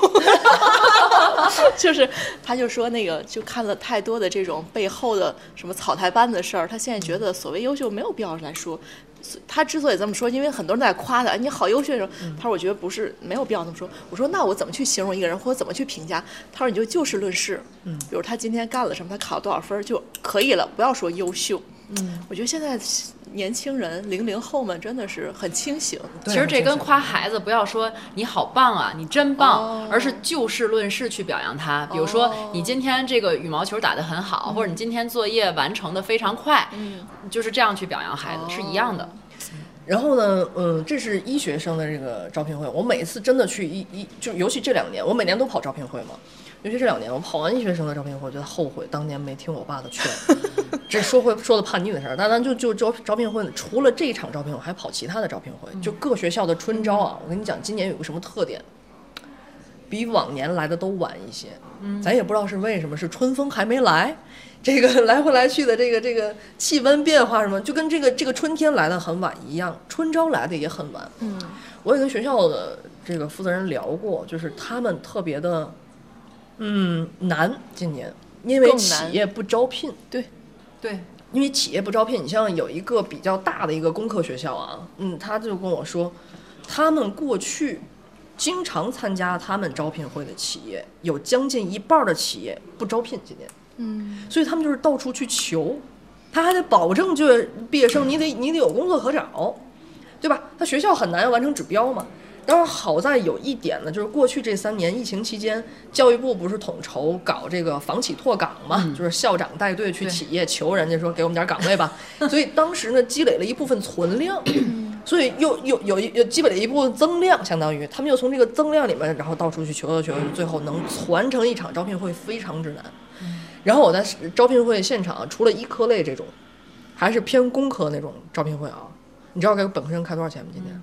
就是他就说那个就看了太多的这种背后的什么草台班子的事儿，他现在觉得所谓优秀没有必要来说。他之所以这么说，因为很多人在夸他，你好优秀的时候，他说我觉得不是，没有必要这么说。我说那我怎么去形容一个人，或者怎么去评价？他说你就事论事，比如他今天干了什么，他考了多少分就可以了，不要说优秀。我觉得现在年轻人00后们真的是很清醒。 其实这跟夸孩子不要说你好棒啊，你真棒，而是就事论事去表扬他。比如说你今天这个羽毛球打得很好，或者你今天作业完成的非常快，就是这样去表扬孩子，是一样的。 然后呢，这是医学生的这个招聘会。我每次真的去就尤其这2年，我每年都跑招聘会嘛。尤其这2年，我跑完医学生的招聘会，我觉得后悔当年没听我爸的劝。这说的叛逆的事儿，但咱就招聘会，除了这一场招聘，我还跑其他的招聘会，就各学校的春招啊。我跟你讲，今年有个什么特点，比往年来的都晚一些。咱也不知道是为什么，是春风还没来，这个来回来去的这个气温变化什么，就跟这个春天来的很晚一样，春招来的也很晚。我也跟学校的这个负责人聊过，就是他们特别的。难，今年因为企业不招聘。对，因为企业不招聘，你像有一个比较大的一个工科学校啊，他就跟我说，他们过去经常参加他们招聘会的企业，有将近1半的企业不招聘今年。所以他们就是到处去求，他还得保证就业毕业生你得有工作可找，对吧？他学校很难要完成指标嘛。当然好在有一点呢，就是过去这3年疫情期间，教育部不是统筹搞这个房企拓岗嘛，就是校长带队去企业求人家说给我们点岗位吧，所以当时呢积累了一部分存量，所以又积累了一部分增量，相当于他们又从这个增量里面，然后到处去求，最后能传成一场招聘会非常之难。然后我在招聘会现场，除了医科类这种，还是偏工科那种招聘会啊，你知道给本科生开多少钱吗？今年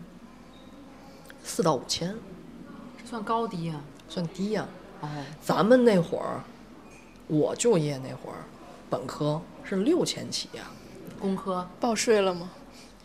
4到5千， 这算高低啊？ 算低呀。咱们那会儿，我就业那会儿，本科是6000起呀。 工科报税了吗？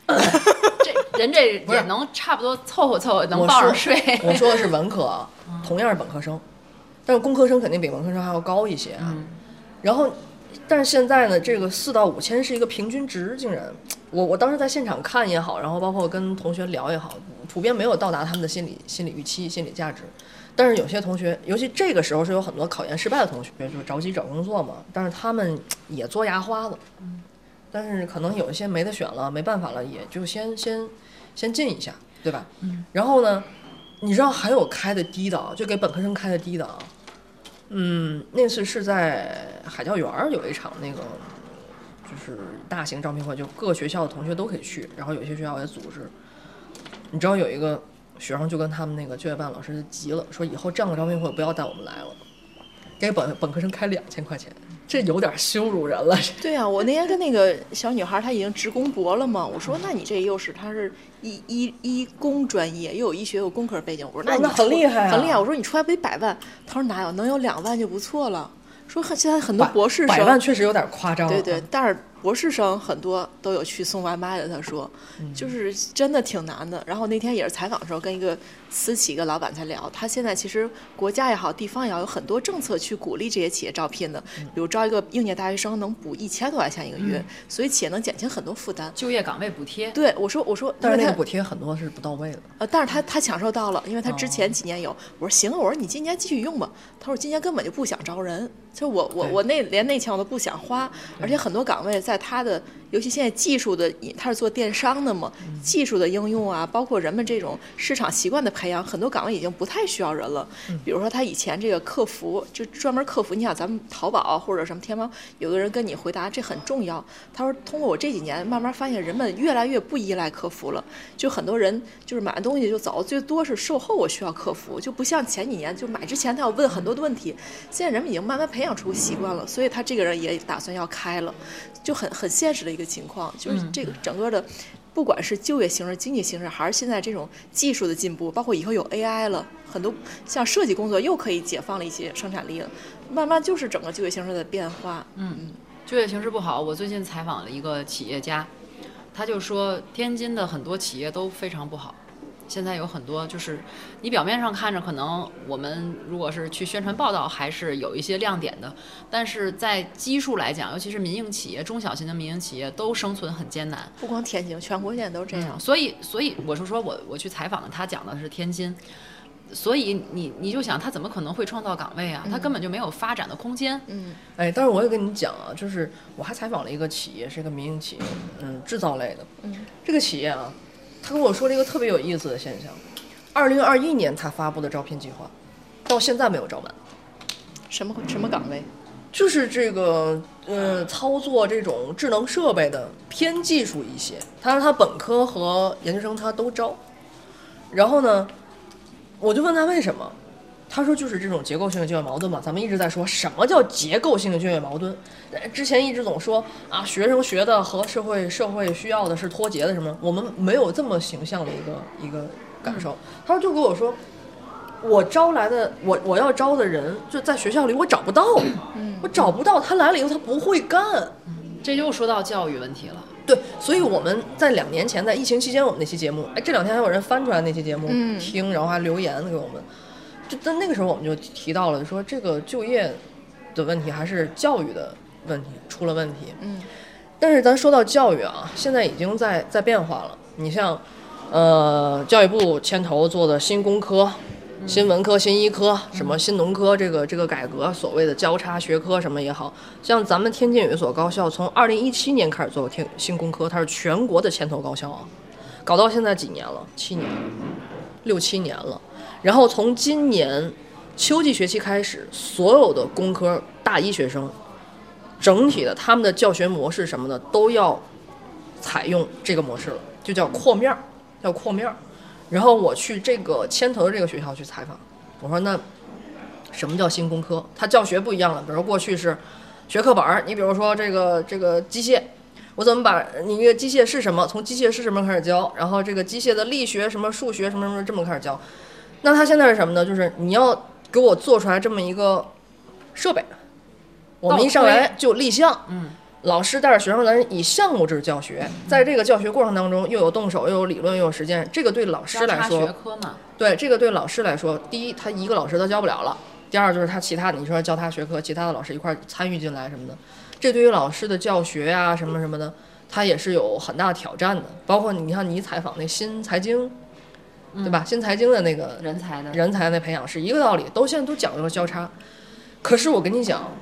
这也能差不多凑合能抱上睡。 我说的是文科，同样是本科生，但是工科生肯定比文科生还要高一些啊。然后，但是现在呢，这个4到5千是一个平均值，竟然，我当时在现场看也好，然后包括跟同学聊也好，普遍没有到达他们的心理预期、心理价值。但是有些同学，尤其这个时候是有很多考研失败的同学，就着急找工作嘛，但是他们也做牙花子，但是可能有一些没得选了，没办法了，也就先进一下，对吧？然后呢，你知道还有开的低的啊，就给本科生开的低的啊。那次是在海教园有一场那个就是大型招聘会，就各学校的同学都可以去，然后有些学校也组织。你知道有一个学生就跟他们那个就业办老师急了，说以后这样的招聘会不要带我们来了，给本科生开2000块钱，这有点羞辱人了。 对啊，我那天跟那个小女孩，她已经职工博了嘛，我说那你这又是她是医工专业，又有医学有工科背景，我说那很厉害， 很厉害。我说你出来不得100万？她说哪有，能有2万就不错了。说现在很多博士生 100万确实有点夸张。 对，但是博士生很多都有去送外卖的，他说，就是真的挺难的。然后那天也是采访的时候跟一个私企一个老板在聊，他现在其实国家也好，地方也好，有很多政策去鼓励这些企业招聘的，比如招一个应届大学生能补1000多块钱一个月，所以企业能减轻很多负担。 就业岗位补贴。 对，我说， 但是那个补贴很多是不到位的。 但是他享受到了，因为他之前几年有。我说行，我说你今年继续用吧。他说今年根本就不想招人。就我连那钱我都不想花，而且很多岗位在他的，尤其现在技术的，他是做电商的嘛，技术的应用啊，包括人们这种市场习惯的培养，很多岗位已经不太需要人了。比如说他以前这个客服，就专门客服，你想咱们淘宝或者什么天猫，有的人跟你回答这很重要。他说通过我这几年慢慢发现，人们越来越不依赖客服了，就很多人就是买完东西就走，最多是售后我需要客服，就不像前几年就买之前他要问很多的问题，现在人们已经慢慢培养出习惯了，所以他这个人也打算要开了，就很现实的一个情况，就是这个整个的，不管是就业形势、经济形势，还是现在这种技术的进步，包括以后有 AI 了，很多像设计工作又可以解放了一些生产力了，慢慢就是整个就业形势的变化。 就业形势不好，我最近采访了一个企业家，他就说天津的很多企业都非常不好。现在有很多就是你表面上看着可能我们如果是去宣传报道还是有一些亮点的，但是在基数来讲，尤其是民营企业、中小型的民营企业都生存很艰难。 不光天津，全国现在都这样。 所以我是说我去采访了他，讲的是天津。所以你就想他怎么可能会创造岗位啊？他根本就没有发展的空间。 但是我也跟你讲啊，就是我还采访了一个企业，是一个民营企业，制造类的。这个企业啊，他跟我说了一个特别有意思的现象：2021年他发布的招聘计划，到现在没有招满。 什么岗位？ 就是这个操作这种智能设备的偏技术一些。他本科和研究生他都招。然后呢，我就问他为什么，他说就是这种结构性的就业矛盾嘛。咱们一直在说什么叫结构性的就业矛盾，之前一直总说啊，学生学的和社会需要的是脱节的什么，我们没有这么形象的一个感受。他说就跟我说，我招来的我要招的人就在学校里我找不到，我找不到，他来了以后他不会干。 这就说到教育问题了。 对，所以我们在2年前在疫情期间我们那期节目，这2天还有人翻出来那期节目听，然后还留言给我们。就在那个时候我们就提到了说，这个就业的问题还是教育的问题出了问题。但是咱说到教育啊，现在已经在变化了。你像教育部牵头做的新工科、新文科、新医科，什么新农科，这个改革，所谓的交叉学科什么也好，像咱们天津有一所高校，从2017年开始做新工科，它是全国的牵头高校啊，搞到现在几年了？7年，6、7年了。然后从今年秋季学期开始，所有的工科大一学生，整体的他们的教学模式什么的都要采用这个模式了，就叫扩面，叫扩面。然后我去这个牵头的这个学校去采访，我说那什么叫新工科？它教学不一样了，比如过去是学课本，你比如说这个机械，我怎么把你这个机械是什么，从机械是什么开始教，然后这个机械的力学什么数学什么什么这么开始教。那它现在是什么呢？就是你要给我做出来这么一个设备，我们一上来就立项， 老师带着学生咱以项目制教学，在这个教学过程当中又有动手又有理论又有实践，这个对老师来说， 学科嘛， 对这个对老师来说，第一他一个老师他教不了了，第二就是他其他你说教他学科，其他的老师一块参与进来什么的，这对于老师的教学呀、什么什么的，他也是有很大的挑战的。包括你看你采访那新财经，对吧？新财经的那个人才的培养是一个道理，现在都讲究了交叉。可是我跟你讲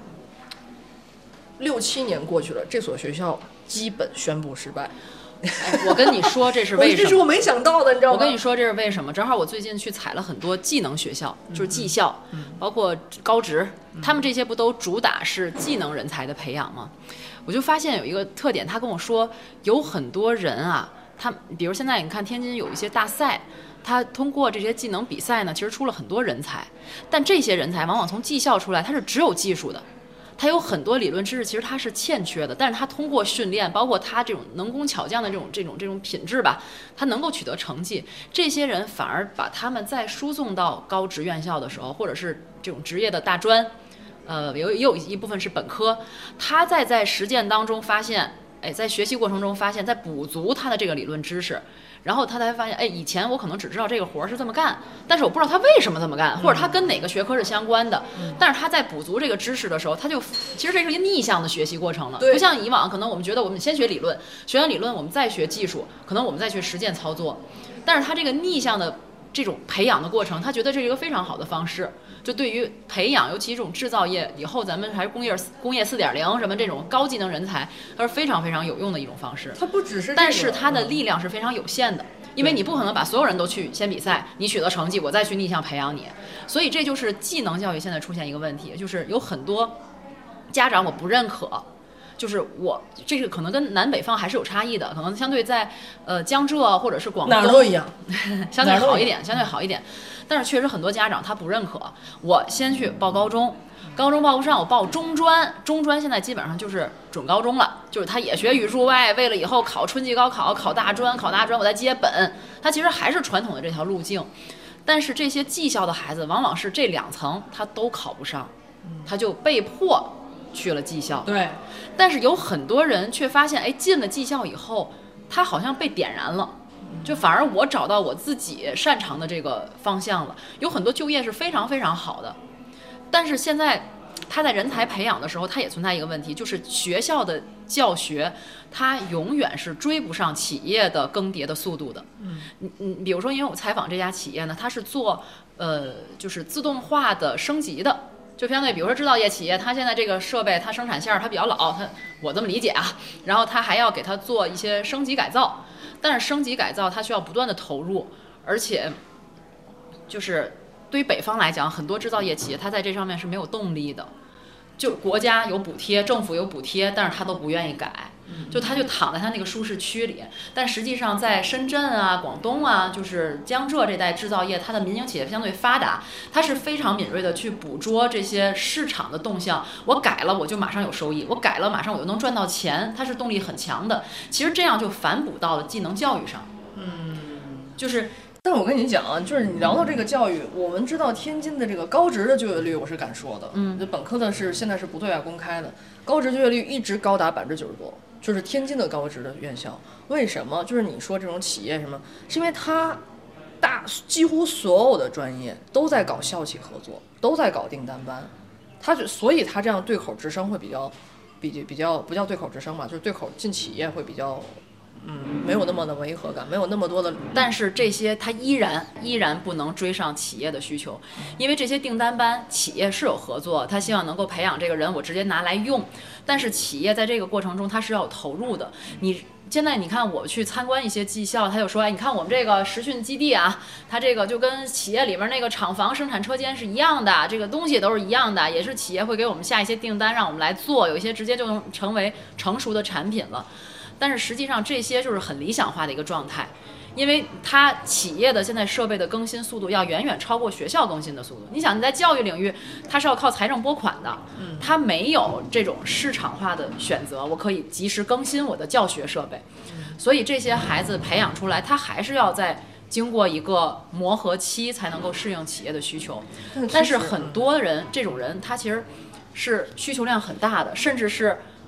，6、7年过去了，这所学校基本宣布失败。 我跟你说这是为什么？ 这是我没想到的，你知道吗？ 我跟你说这是为什么？正好我最近去采了很多技能学校，就是技校，包括高职，他们这些不都主打是技能人才的培养吗？我就发现有一个特点，他跟我说有很多人啊，他比如现在你看天津有一些大赛。他通过这些技能比赛呢，其实出了很多人才，但这些人才往往从技校出来，他是只有技术的，他有很多理论知识，其实他是欠缺的。但是他通过训练，包括他这种能工巧匠的这种品质吧，他能够取得成绩。这些人反而把他们再输送到高职院校的时候，或者是这种职业的大专，也有一部分是本科，他在实践当中发现，在学习过程中发现，在补足他的这个理论知识。然后他才发现，以前我可能只知道这个活是这么干，但是我不知道他为什么这么干，或者他跟哪个学科是相关的。但是他在补足这个知识的时候，他就其实这是一个逆向的学习过程了，不像以往可能我们觉得我们先学理论，学完理论我们再学技术，可能我们再学实践操作。但是他这个逆向的这种培养的过程，他觉得这是一个非常好的方式。就对于培养，尤其这种制造业以后咱们还是工业4.0什么这种高技能人才，它是非常非常有用的一种方式。 它不只是、 但是它的力量是非常有限的，因为你不可能把所有人都去先比赛，你取得成绩，我再去逆向培养你。所以这就是技能教育现在出现一个问题，就是有很多家长我不认可。就是我这个可能跟南北方还是有差异的，可能相对在江浙或者是广东哪儿都一样， 相对好一点，相对好一点。但是确实很多家长他不认可，我先去报高中，高中报不上我报中专，中专现在基本上就是准高中了，就是他也学语数外，为了以后考春季高考、考大专我再接本，他其实还是传统的这条路径。但是这些技校的孩子往往是这2层他都考不上，他就被迫去了技校。 对， 但是有很多人却发现，进了技校以后，他好像被点燃了，就反而我找到我自己擅长的这个方向了。有很多就业是非常非常好的，但是现在他在人才培养的时候，他也存在一个问题，就是学校的教学，它永远是追不上企业的更迭的速度的。比如说，因为我采访这家企业呢，它是做就是自动化的升级的。就相对，比如说制造业企业，它现在这个设备，它生产线它比较老，我这么理解啊，然后它还要给它做一些升级改造，但是升级改造它需要不断的投入，而且就是对于北方来讲，很多制造业企业它在这上面是没有动力的，就国家有补贴，政府有补贴，但是他都不愿意改。就他就躺在他那个舒适区里，但实际上在深圳啊、广东啊，就是江浙这带制造业，它的民营企业相对发达，它是非常敏锐的去捕捉这些市场的动向。我改了，我就马上有收益；我改了，马上我就能赚到钱，它是动力很强的。其实这样就反哺到了技能教育上。就是。 但是我跟你讲啊，就是你聊到这个教育，我们知道天津的这个高职的就业率，我是敢说的。本科的现在是不对外公开的，高职就业率一直高达90%多，就是天津的高职的院校。为什么？就是你说这种企业什么，是因为它几乎所有的专业都在搞校企合作，都在搞订单班，所以它这样对口直升会比较不叫对口直升吧，就是对口进企业会比较。没有那么的违和感，没有那么多的， 但是这些它依然不能追上企业的需求，因为这些订单班企业是有合作，他希望能够培养这个人，我直接拿来用，但是企业在这个过程中它是要有投入的。现在你看我去参观一些技校，他就说，你看我们这个实训基地啊，它这个就跟企业里边那个厂房生产车间是一样的，这个东西都是一样的，也是企业会给我们下一些订单让我们来做，有一些直接就能成为成熟的产品了。但是实际上这些就是很理想化的一个状态，因为它企业的现在设备的更新速度要远远超过学校更新的速度。你想你在教育领域，它是要靠财政拨款的，它没有这种市场化的选择，我可以及时更新我的教学设备。所以这些孩子培养出来，他还是要在经过一个磨合期才能够适应企业的需求。但是很多人这种人他其实是需求量很大的，甚至是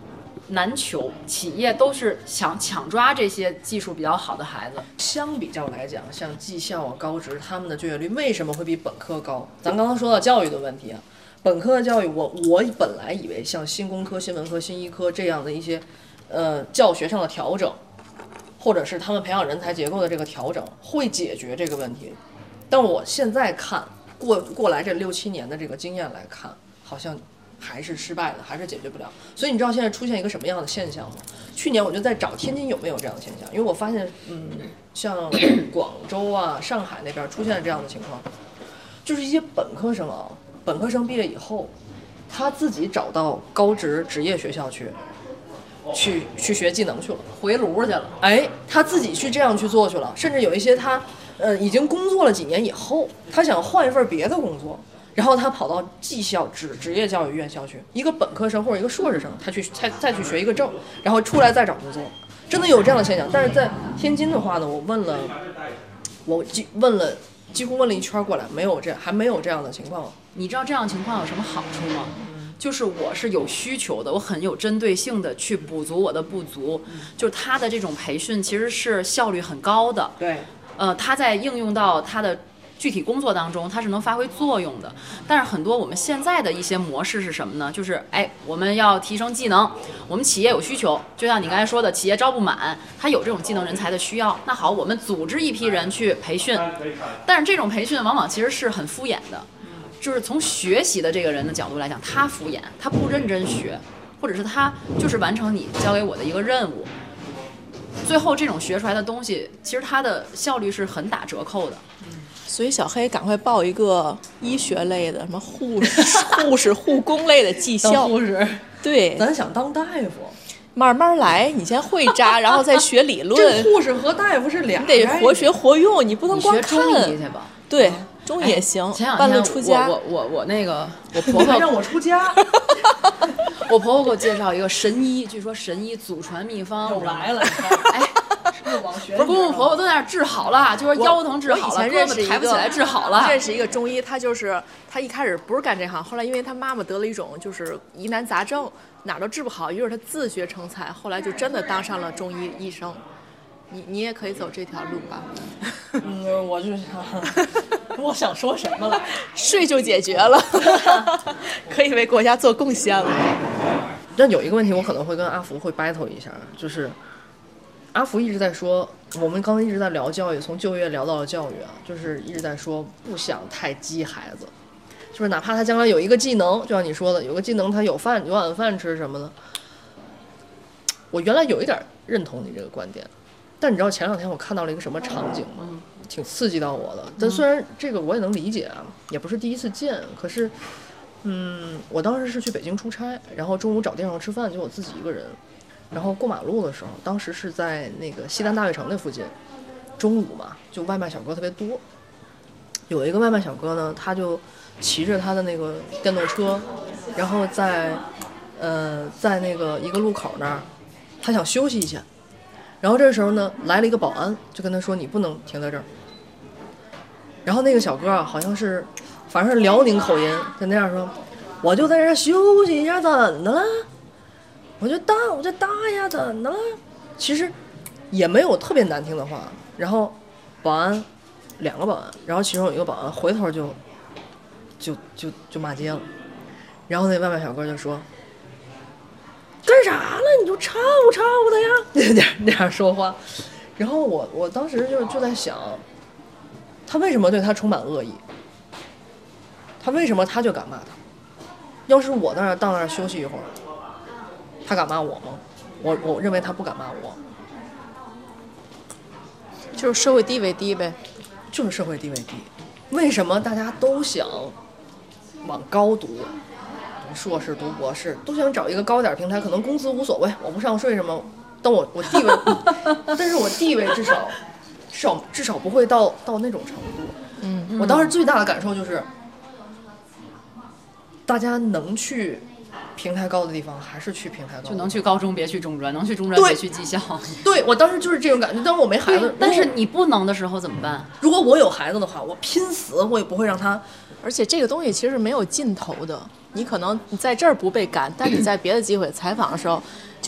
难求，企业都是想抢抓这些技术比较好的孩子。 相比较来讲，像技校啊、高职，他们的就业率为什么会比本科高？咱刚刚说到教育的问题啊，本科的教育我本来以为像新工科、新文科、新医科这样的一些教学上的调整，或者是他们培养人才结构的这个调整会解决这个问题，但我现在看过来这6、7年的这个经验来看，好像还是失败的，还是解决不了。所以你知道现在出现一个什么样的现象吗？去年我就在找天津有没有这样的现象，因为我发现像广州啊、上海那边出现了这样的情况，就是一些本科生啊，本科生毕业以后，他自己找到高职职业学校去学技能去了， 回炉去了。 哎，他自己去这样去做去了，甚至有一些他已经工作了几年以后，他想换一份别的工作，然后他跑到技校职业教育院校去，一个本科生或者一个硕士生，他去再去学一个证，然后出来再找工作，真的有这样的现象。但是在天津的话呢，我问了几乎问了一圈过来，还没有这样的情况。 你知道这样的情况有什么好处吗？就是我是有需求的，我很有针对性的去补足我的不足。就是他的这种培训其实是效率很高的。 对， 他在应用到他的具体工作当中，它是能发挥作用的。但是很多我们现在的一些模式是什么呢？就是我们要提升技能，我们企业有需求，就像你刚才说的，企业招不满，他有这种技能人才的需要。那好，我们组织一批人去培训，但是这种培训往往其实是很敷衍的。就是从学习的这个人的角度来讲，他敷衍，他不认真学，或者是他就是完成你交给我的一个任务，最后这种学出来的东西，其实它的效率是很打折扣的。 所以小黑赶快报一个医学类的，什么护士、护工类的技校。 当护士， 对， 咱想当大夫， 慢慢来，你先会扎，然后再学理论。 这护士和大夫是俩， 你得活学活用，你不能光看。 你学中医去吧。 对。中医也行， 前两半路天出家。 我那个我婆婆让我出家， 我婆婆给我介绍一个神医，据说神医祖传秘方又来了， 不是公公婆婆都在那治好了，就说腰疼治好了，胳膊抬不起来治好了。 认识一个中医，他一开始不是干这行，后来因为他妈妈得了一种就是疑难杂症，哪儿都治不好，于是他自学成才，后来就真的当上了中医医生。你也可以走这条路吧。 我就想，我想说什么了？ 税就解决了，可以为国家做贡献了。 但有一个问题，我可能会跟阿福会 battle 一下，就是阿福一直在说，我们刚才一直在聊教育，从就业聊到了教育啊，就是一直在说不想太激孩子，就是哪怕他将来有一个技能，就像你说的，有个技能他有碗饭吃什么的。我原来有一点认同你这个观点。但你知道前两天我看到了一个什么场景吗？挺刺激到我的。但虽然这个我也能理解啊，也不是第一次见，可是，我当时是去北京出差，然后中午找地方吃饭，就我自己一个人，然后过马路的时候，当时是在那个西单大悦城那附近，中午嘛，就外卖小哥特别多。有一个外卖小哥呢，他就骑着他的那个电动车，然后在那个一个路口那儿，他想休息一下。然后这时候呢，来了一个保安，就跟他说：“你不能停在这儿。”然后那个小哥啊，好像是，反正是辽宁口音，就那样说：“我就在这儿休息一下，怎的了？我就搭呀，怎的了？”其实也没有特别难听的话。然后保安2个保安，然后其中有一个保安回头就骂街了。然后那外卖小哥就说：“干啥了？你就吵的呀！”那样说话，然后我当时就在想，他为什么对他充满恶意？他为什么他就敢骂他？要是我到那儿休息一会儿，他敢骂我吗？我认为他不敢骂我， 就是社会地位低呗。 就是社会地位低。为什么大家都想往高读？硕士读博士都想找一个高点平台，可能工资无所谓，我不上税什么，但我地位，但是我地位至少不会到那种程度。我当时最大的感受就是，大家能去平台高的地方还是去平台高， 就能去高中别去中专，能去中专别去技校。 对，我当时就是这种感觉。但是我没孩子， 但是你不能的时候怎么办？ 如果我有孩子的话，我拼死我也不会让他。 而且这个东西其实没有尽头的，你可能在这儿不被赶，但你在别的机会采访的时候，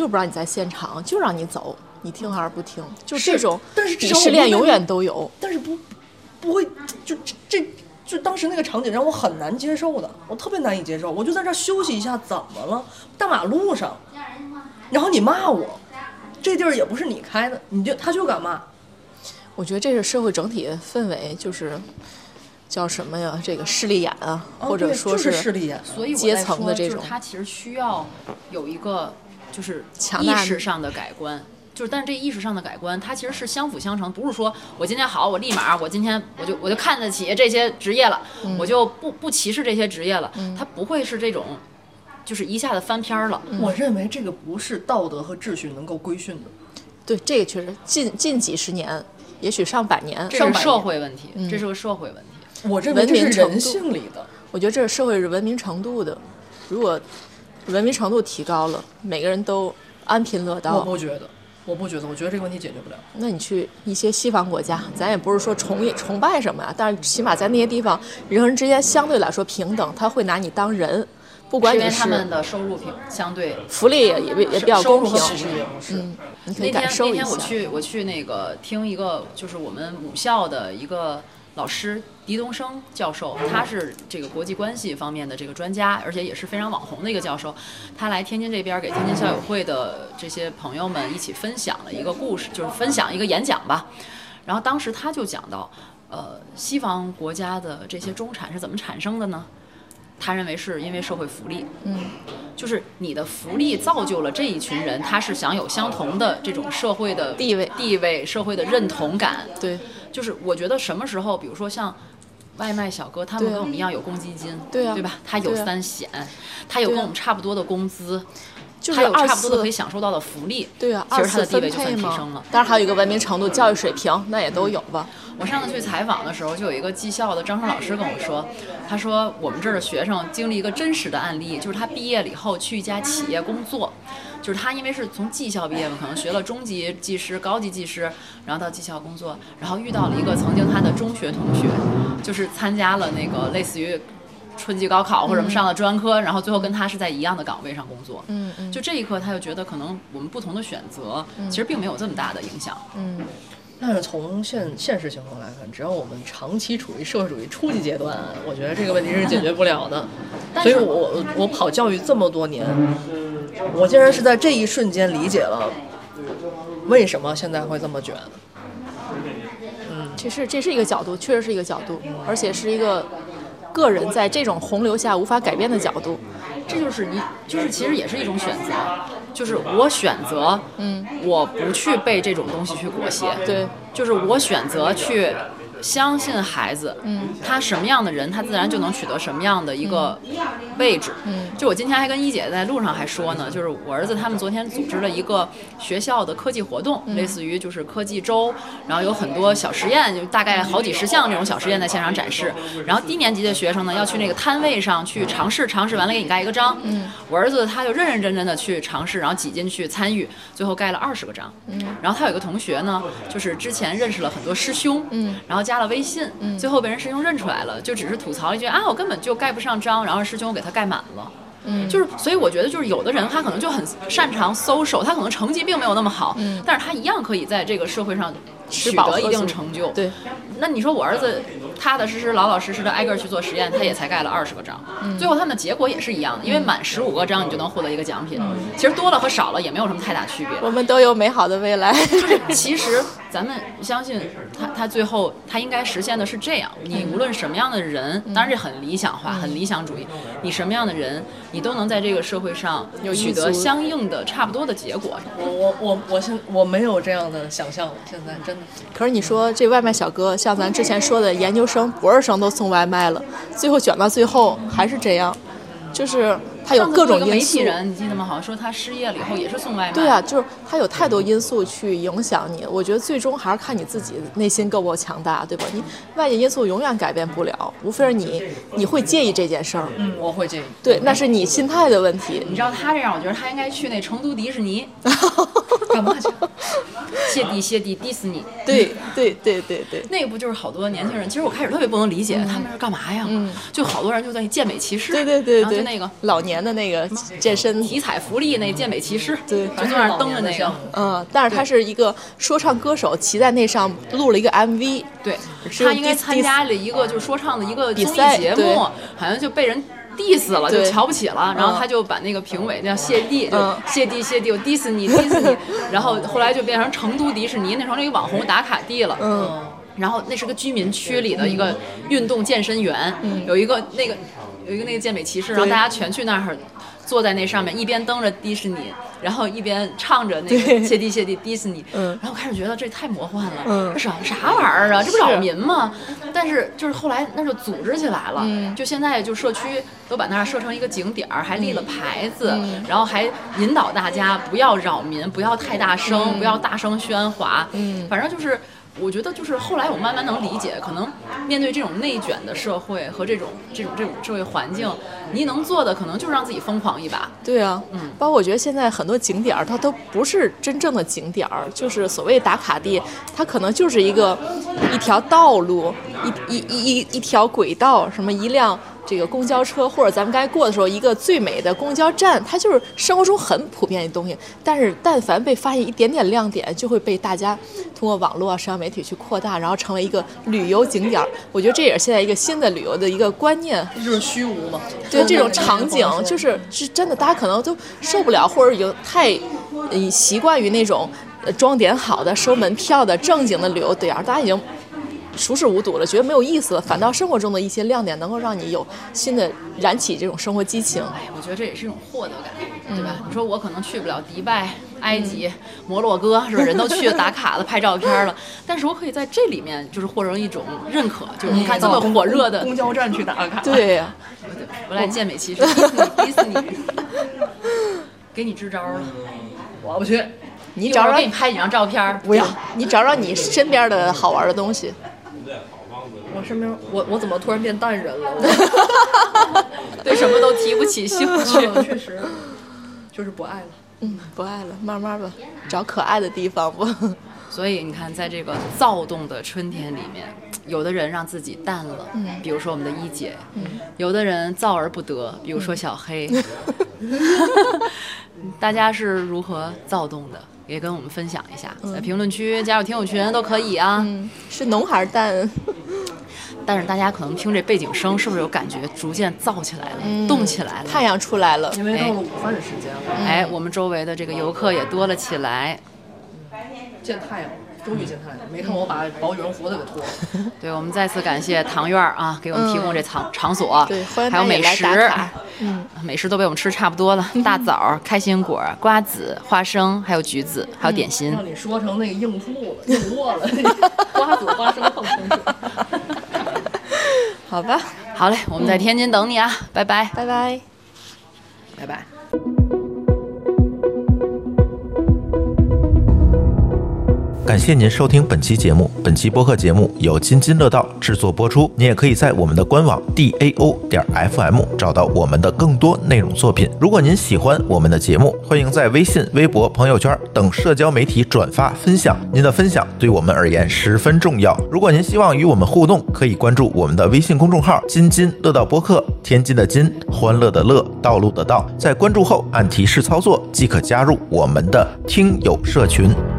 就不让你在现场，就让你走，你听还是不听？就这种， 但是鄙视链永远都有。 但是不会，就当时那个场景让我很难接受的，我特别难以接受。我就在这休息一下，怎么了？大马路上，然后你骂我，这地儿也不是你开的，他就敢骂。 我觉得这是社会整体氛围，就是叫什么呀？这个势利眼啊，或者说是势利眼， 所以阶层的这种， 他其实需要有一个就是强大意识上的改观。就是，但是这意识上的改观，它其实是相辅相成，不是说我今天好，我立马我今天我就看得起这些职业了，我就不歧视这些职业了，它不会是这种，就是一下子翻篇了。 我认为这个不是道德和秩序能够规训的。 对，这个确实近几十年，也许上百年， 这是社会问题，这是个社会问题。 我认为这是人性里的。 我觉得这是社会文明程度的，如果文明程度提高了，每个人都安贫乐道。 我不觉得，我觉得这个问题解决不了。 那你去一些西方国家，咱也不是说崇拜什么呀，但是起码在那些地方，人和人之间相对来说平等，他会拿你当人，不管你是他们的收入相对福利也比较公平。你可以感受一下。 那天我去那个听一个，就是我们母校的一个老师狄东升教授，他是这个国际关系方面的这个专家，而且也是非常网红的一个教授。他来天津这边给天津校友会的这些朋友们一起分享了一个故事，就是分享一个演讲吧。然后当时他就讲到，西方国家的这些中产是怎么产生的呢？他认为是因为社会福利，就是你的福利造就了这一群人，他是享有相同的这种社会的地位、社会的认同感。 对， 就是我觉得什么时候，比如说像外卖小哥，他们跟我们一样有公积金，对吧？他有3险，他有跟我们差不多的工资。 就是他有差不多的可以享受到的福利， 对啊， 其实他的地位就算提升了。 当然还有一个文明程度、教育水平，那也都有吧。 我上次去采访的时候，就有一个技校的张生老师跟我说，他说我们这儿的学生经历一个真实的案例，就是他毕业了以后去一家企业工作，就是他因为是从技校毕业嘛，可能学了中级技师、高级技师，然后到技校工作，然后遇到了一个曾经他的中学同学，就是参加了那个类似于春季高考或者什么上了专科，然后最后跟他是在一样的岗位上工作。就这一刻他就觉得可能我们不同的选择其实并没有这么大的影响。 但是从现实情况来看，只要我们长期处于社会主义初级阶段，我觉得这个问题是解决不了的。所以我跑教育这么多年，我竟然是在这一瞬间理解了为什么现在会这么卷。 这是一个角度，确实是一个角度，而且是一个个人在这种洪流下无法改变的角度。 这就是其实也是一种选择，就是我选择，我不去被这种东西去裹挟， 对， 就是我选择去相信孩子，他什么样的人，他自然就能取得什么样的一个位置。就我今天还跟一姐在路上还说呢，就是我儿子他们昨天组织了一个学校的科技活动，类似于就是科技周，然后有很多小实验，就大概好几十项这种小实验在现场展示。然后低年级的学生呢要去那个摊位上去尝试完了给你盖一个章。我儿子他就认认真真的去尝试，然后挤进去参与，最后盖了20个章。然后他有一个同学呢，就是之前认识了很多师兄，然后加了微信，最后被人师兄认出来了，就只是吐槽了一句啊，我根本就盖不上章，然后师兄给他盖满了。就是所以我觉得就是有的人他可能就很擅长 social， 他可能成绩并没有那么好，但是他一样可以在这个社会上取得一定成就。 对， 那你说我儿子踏踏实实老老实实的挨个去做实验，他也才盖了20个章，最后他们的结果也是一样的，因为满15个章你就能获得一个奖品，其实多了和少了也没有什么太大区别。 我们都有美好的未来。 其实咱们相信他最后他应该实现的是这样，你无论什么样的人，当然这很理想化，很理想主义，你什么样的人你都能在这个社会上取得相应的差不多的结果。 我没有这样的想象了，现在真的。 可是你说这外卖小哥，像咱之前说的研究生、博士生都送外卖了，最后卷到最后还是这样，就是他有各种因素。 媒体人你记得吗？好像说他失业了以后也是送外卖。 对啊，就是他有太多因素去影响你。我觉得最终还是看你自己内心够不够强大，对吧？你外界因素永远改变不了，无非是你会介意这件事儿。 我会介意。 对，那是你心态的问题。 你知道他这样，我觉得他应该去那成都迪士尼。干嘛去？谢迪迪士尼。 对， 那不就是好多年轻人？其实我开始特别不能理解他们是干嘛呀？就好多人就在健美骑士。 对， 然后就那个老年年的那个健身体彩福利那健美骑士， 对就坐那儿蹬着那个。 但是他是一个说唱歌手，骑在那上录了一个 MV。 对，他应该参加了一个就是说唱的一个综艺节目，好像就被人diss 了，就瞧不起了，然后他就把那个评委叫谢帝，就谢帝，我 diss 你，然后后来就变成成都迪士尼那成了一个网红打卡地了。然后那是个居民区里的一个运动健身园，有一个那个健美骑士，然后大家全去那儿坐在那上面，一边蹬着迪士尼，然后一边唱着那个谢帝迪士尼，然后开始觉得这太魔幻了，这啥玩意儿啊，这不扰民吗？但是就是后来那就组织起来了，就现在就社区都把那儿设成一个景点，还立了牌子，然后还引导大家不要扰民，不要太大声，不要大声喧哗，反正就是。我觉得就是后来我慢慢能理解，可能面对这种内卷的社会和这种社会环境，你能做的可能就是让自己疯狂一把。 对啊，包括我觉得现在很多景点它都不是真正的景点，就是所谓打卡地，它可能就是一条道路，一条轨道，什么一辆这个公交车，或者咱们该过的时候一个最美的公交站，它就是生活中很普遍的东西。但是但凡被发现一点点亮点，就会被大家通过网络啊、社交媒体去扩大，然后成为一个旅游景点。我觉得这也是现在一个新的旅游的一个观念， 就是虚无嘛。 对，这种场景是真的，大家可能都受不了，或者已经太习惯于那种装点好的、收门票的正经的旅游点，大家已经熟视无睹了，觉得没有意思了，反倒生活中的一些亮点能够让你有新的燃起这种生活激情。 我觉得这也是一种获得感，对吧？你说我可能去不了迪拜、埃及、摩洛哥，是吧？人都去打卡了、拍照片了，但是我可以在这里面就是获得一种认可，就是你看这么火热的公交站去打卡， 对呀， 我来健美骑士，迪士尼，给你支招了， 我不去， 你找找给你拍几张照片， 不要，你找找你身边的好玩的东西。 我身边我怎么突然变淡人了？ 对什么都提不起兴趣， 确实就是不爱了。 不爱了，慢慢吧，找可爱的地方吧。 所以你看，在这个躁动的春天里面，有的人让自己淡了，比如说我们的一姐，有的人躁而不得，比如说小黑。大家是如何躁动的？也跟我们分享一下，在评论区加入听友群都可以啊。 是浓还是淡？ 但是大家可能听这背景声，是不是有感觉逐渐燥起来了，动起来了？ 太阳出来了， 因为到了午饭时间了。 我们周围的这个游客也多了起来。 见太阳，终于见太阳！没看我把薄羽绒服都给脱了。 对，我们再次感谢唐院啊，给我们提供这场所， 对，欢迎还有美食，美食都被我们吃差不多了，大枣、开心果、瓜子、花生，还有橘子，还有点心。 让你说成那个硬吐了、硬卧了，瓜子、花生放清楚。 好吧， 好嘞，我们在天津等你啊，拜拜， 拜拜， 拜拜。 感谢您收听本期节目。本期播客节目由津津乐道制作播出。你也可以在我们的官网 DAO.FM 找到我们的更多内容作品。如果您喜欢我们的节目，欢迎在微信、微博、朋友圈等社交媒体转发分享。您的分享对我们而言十分重要。如果您希望与我们互动，可以关注我们的微信公众号津津乐道播客，天津的津，欢乐的乐，道路的道。在关注后按提示操作即可加入我们的听友社群。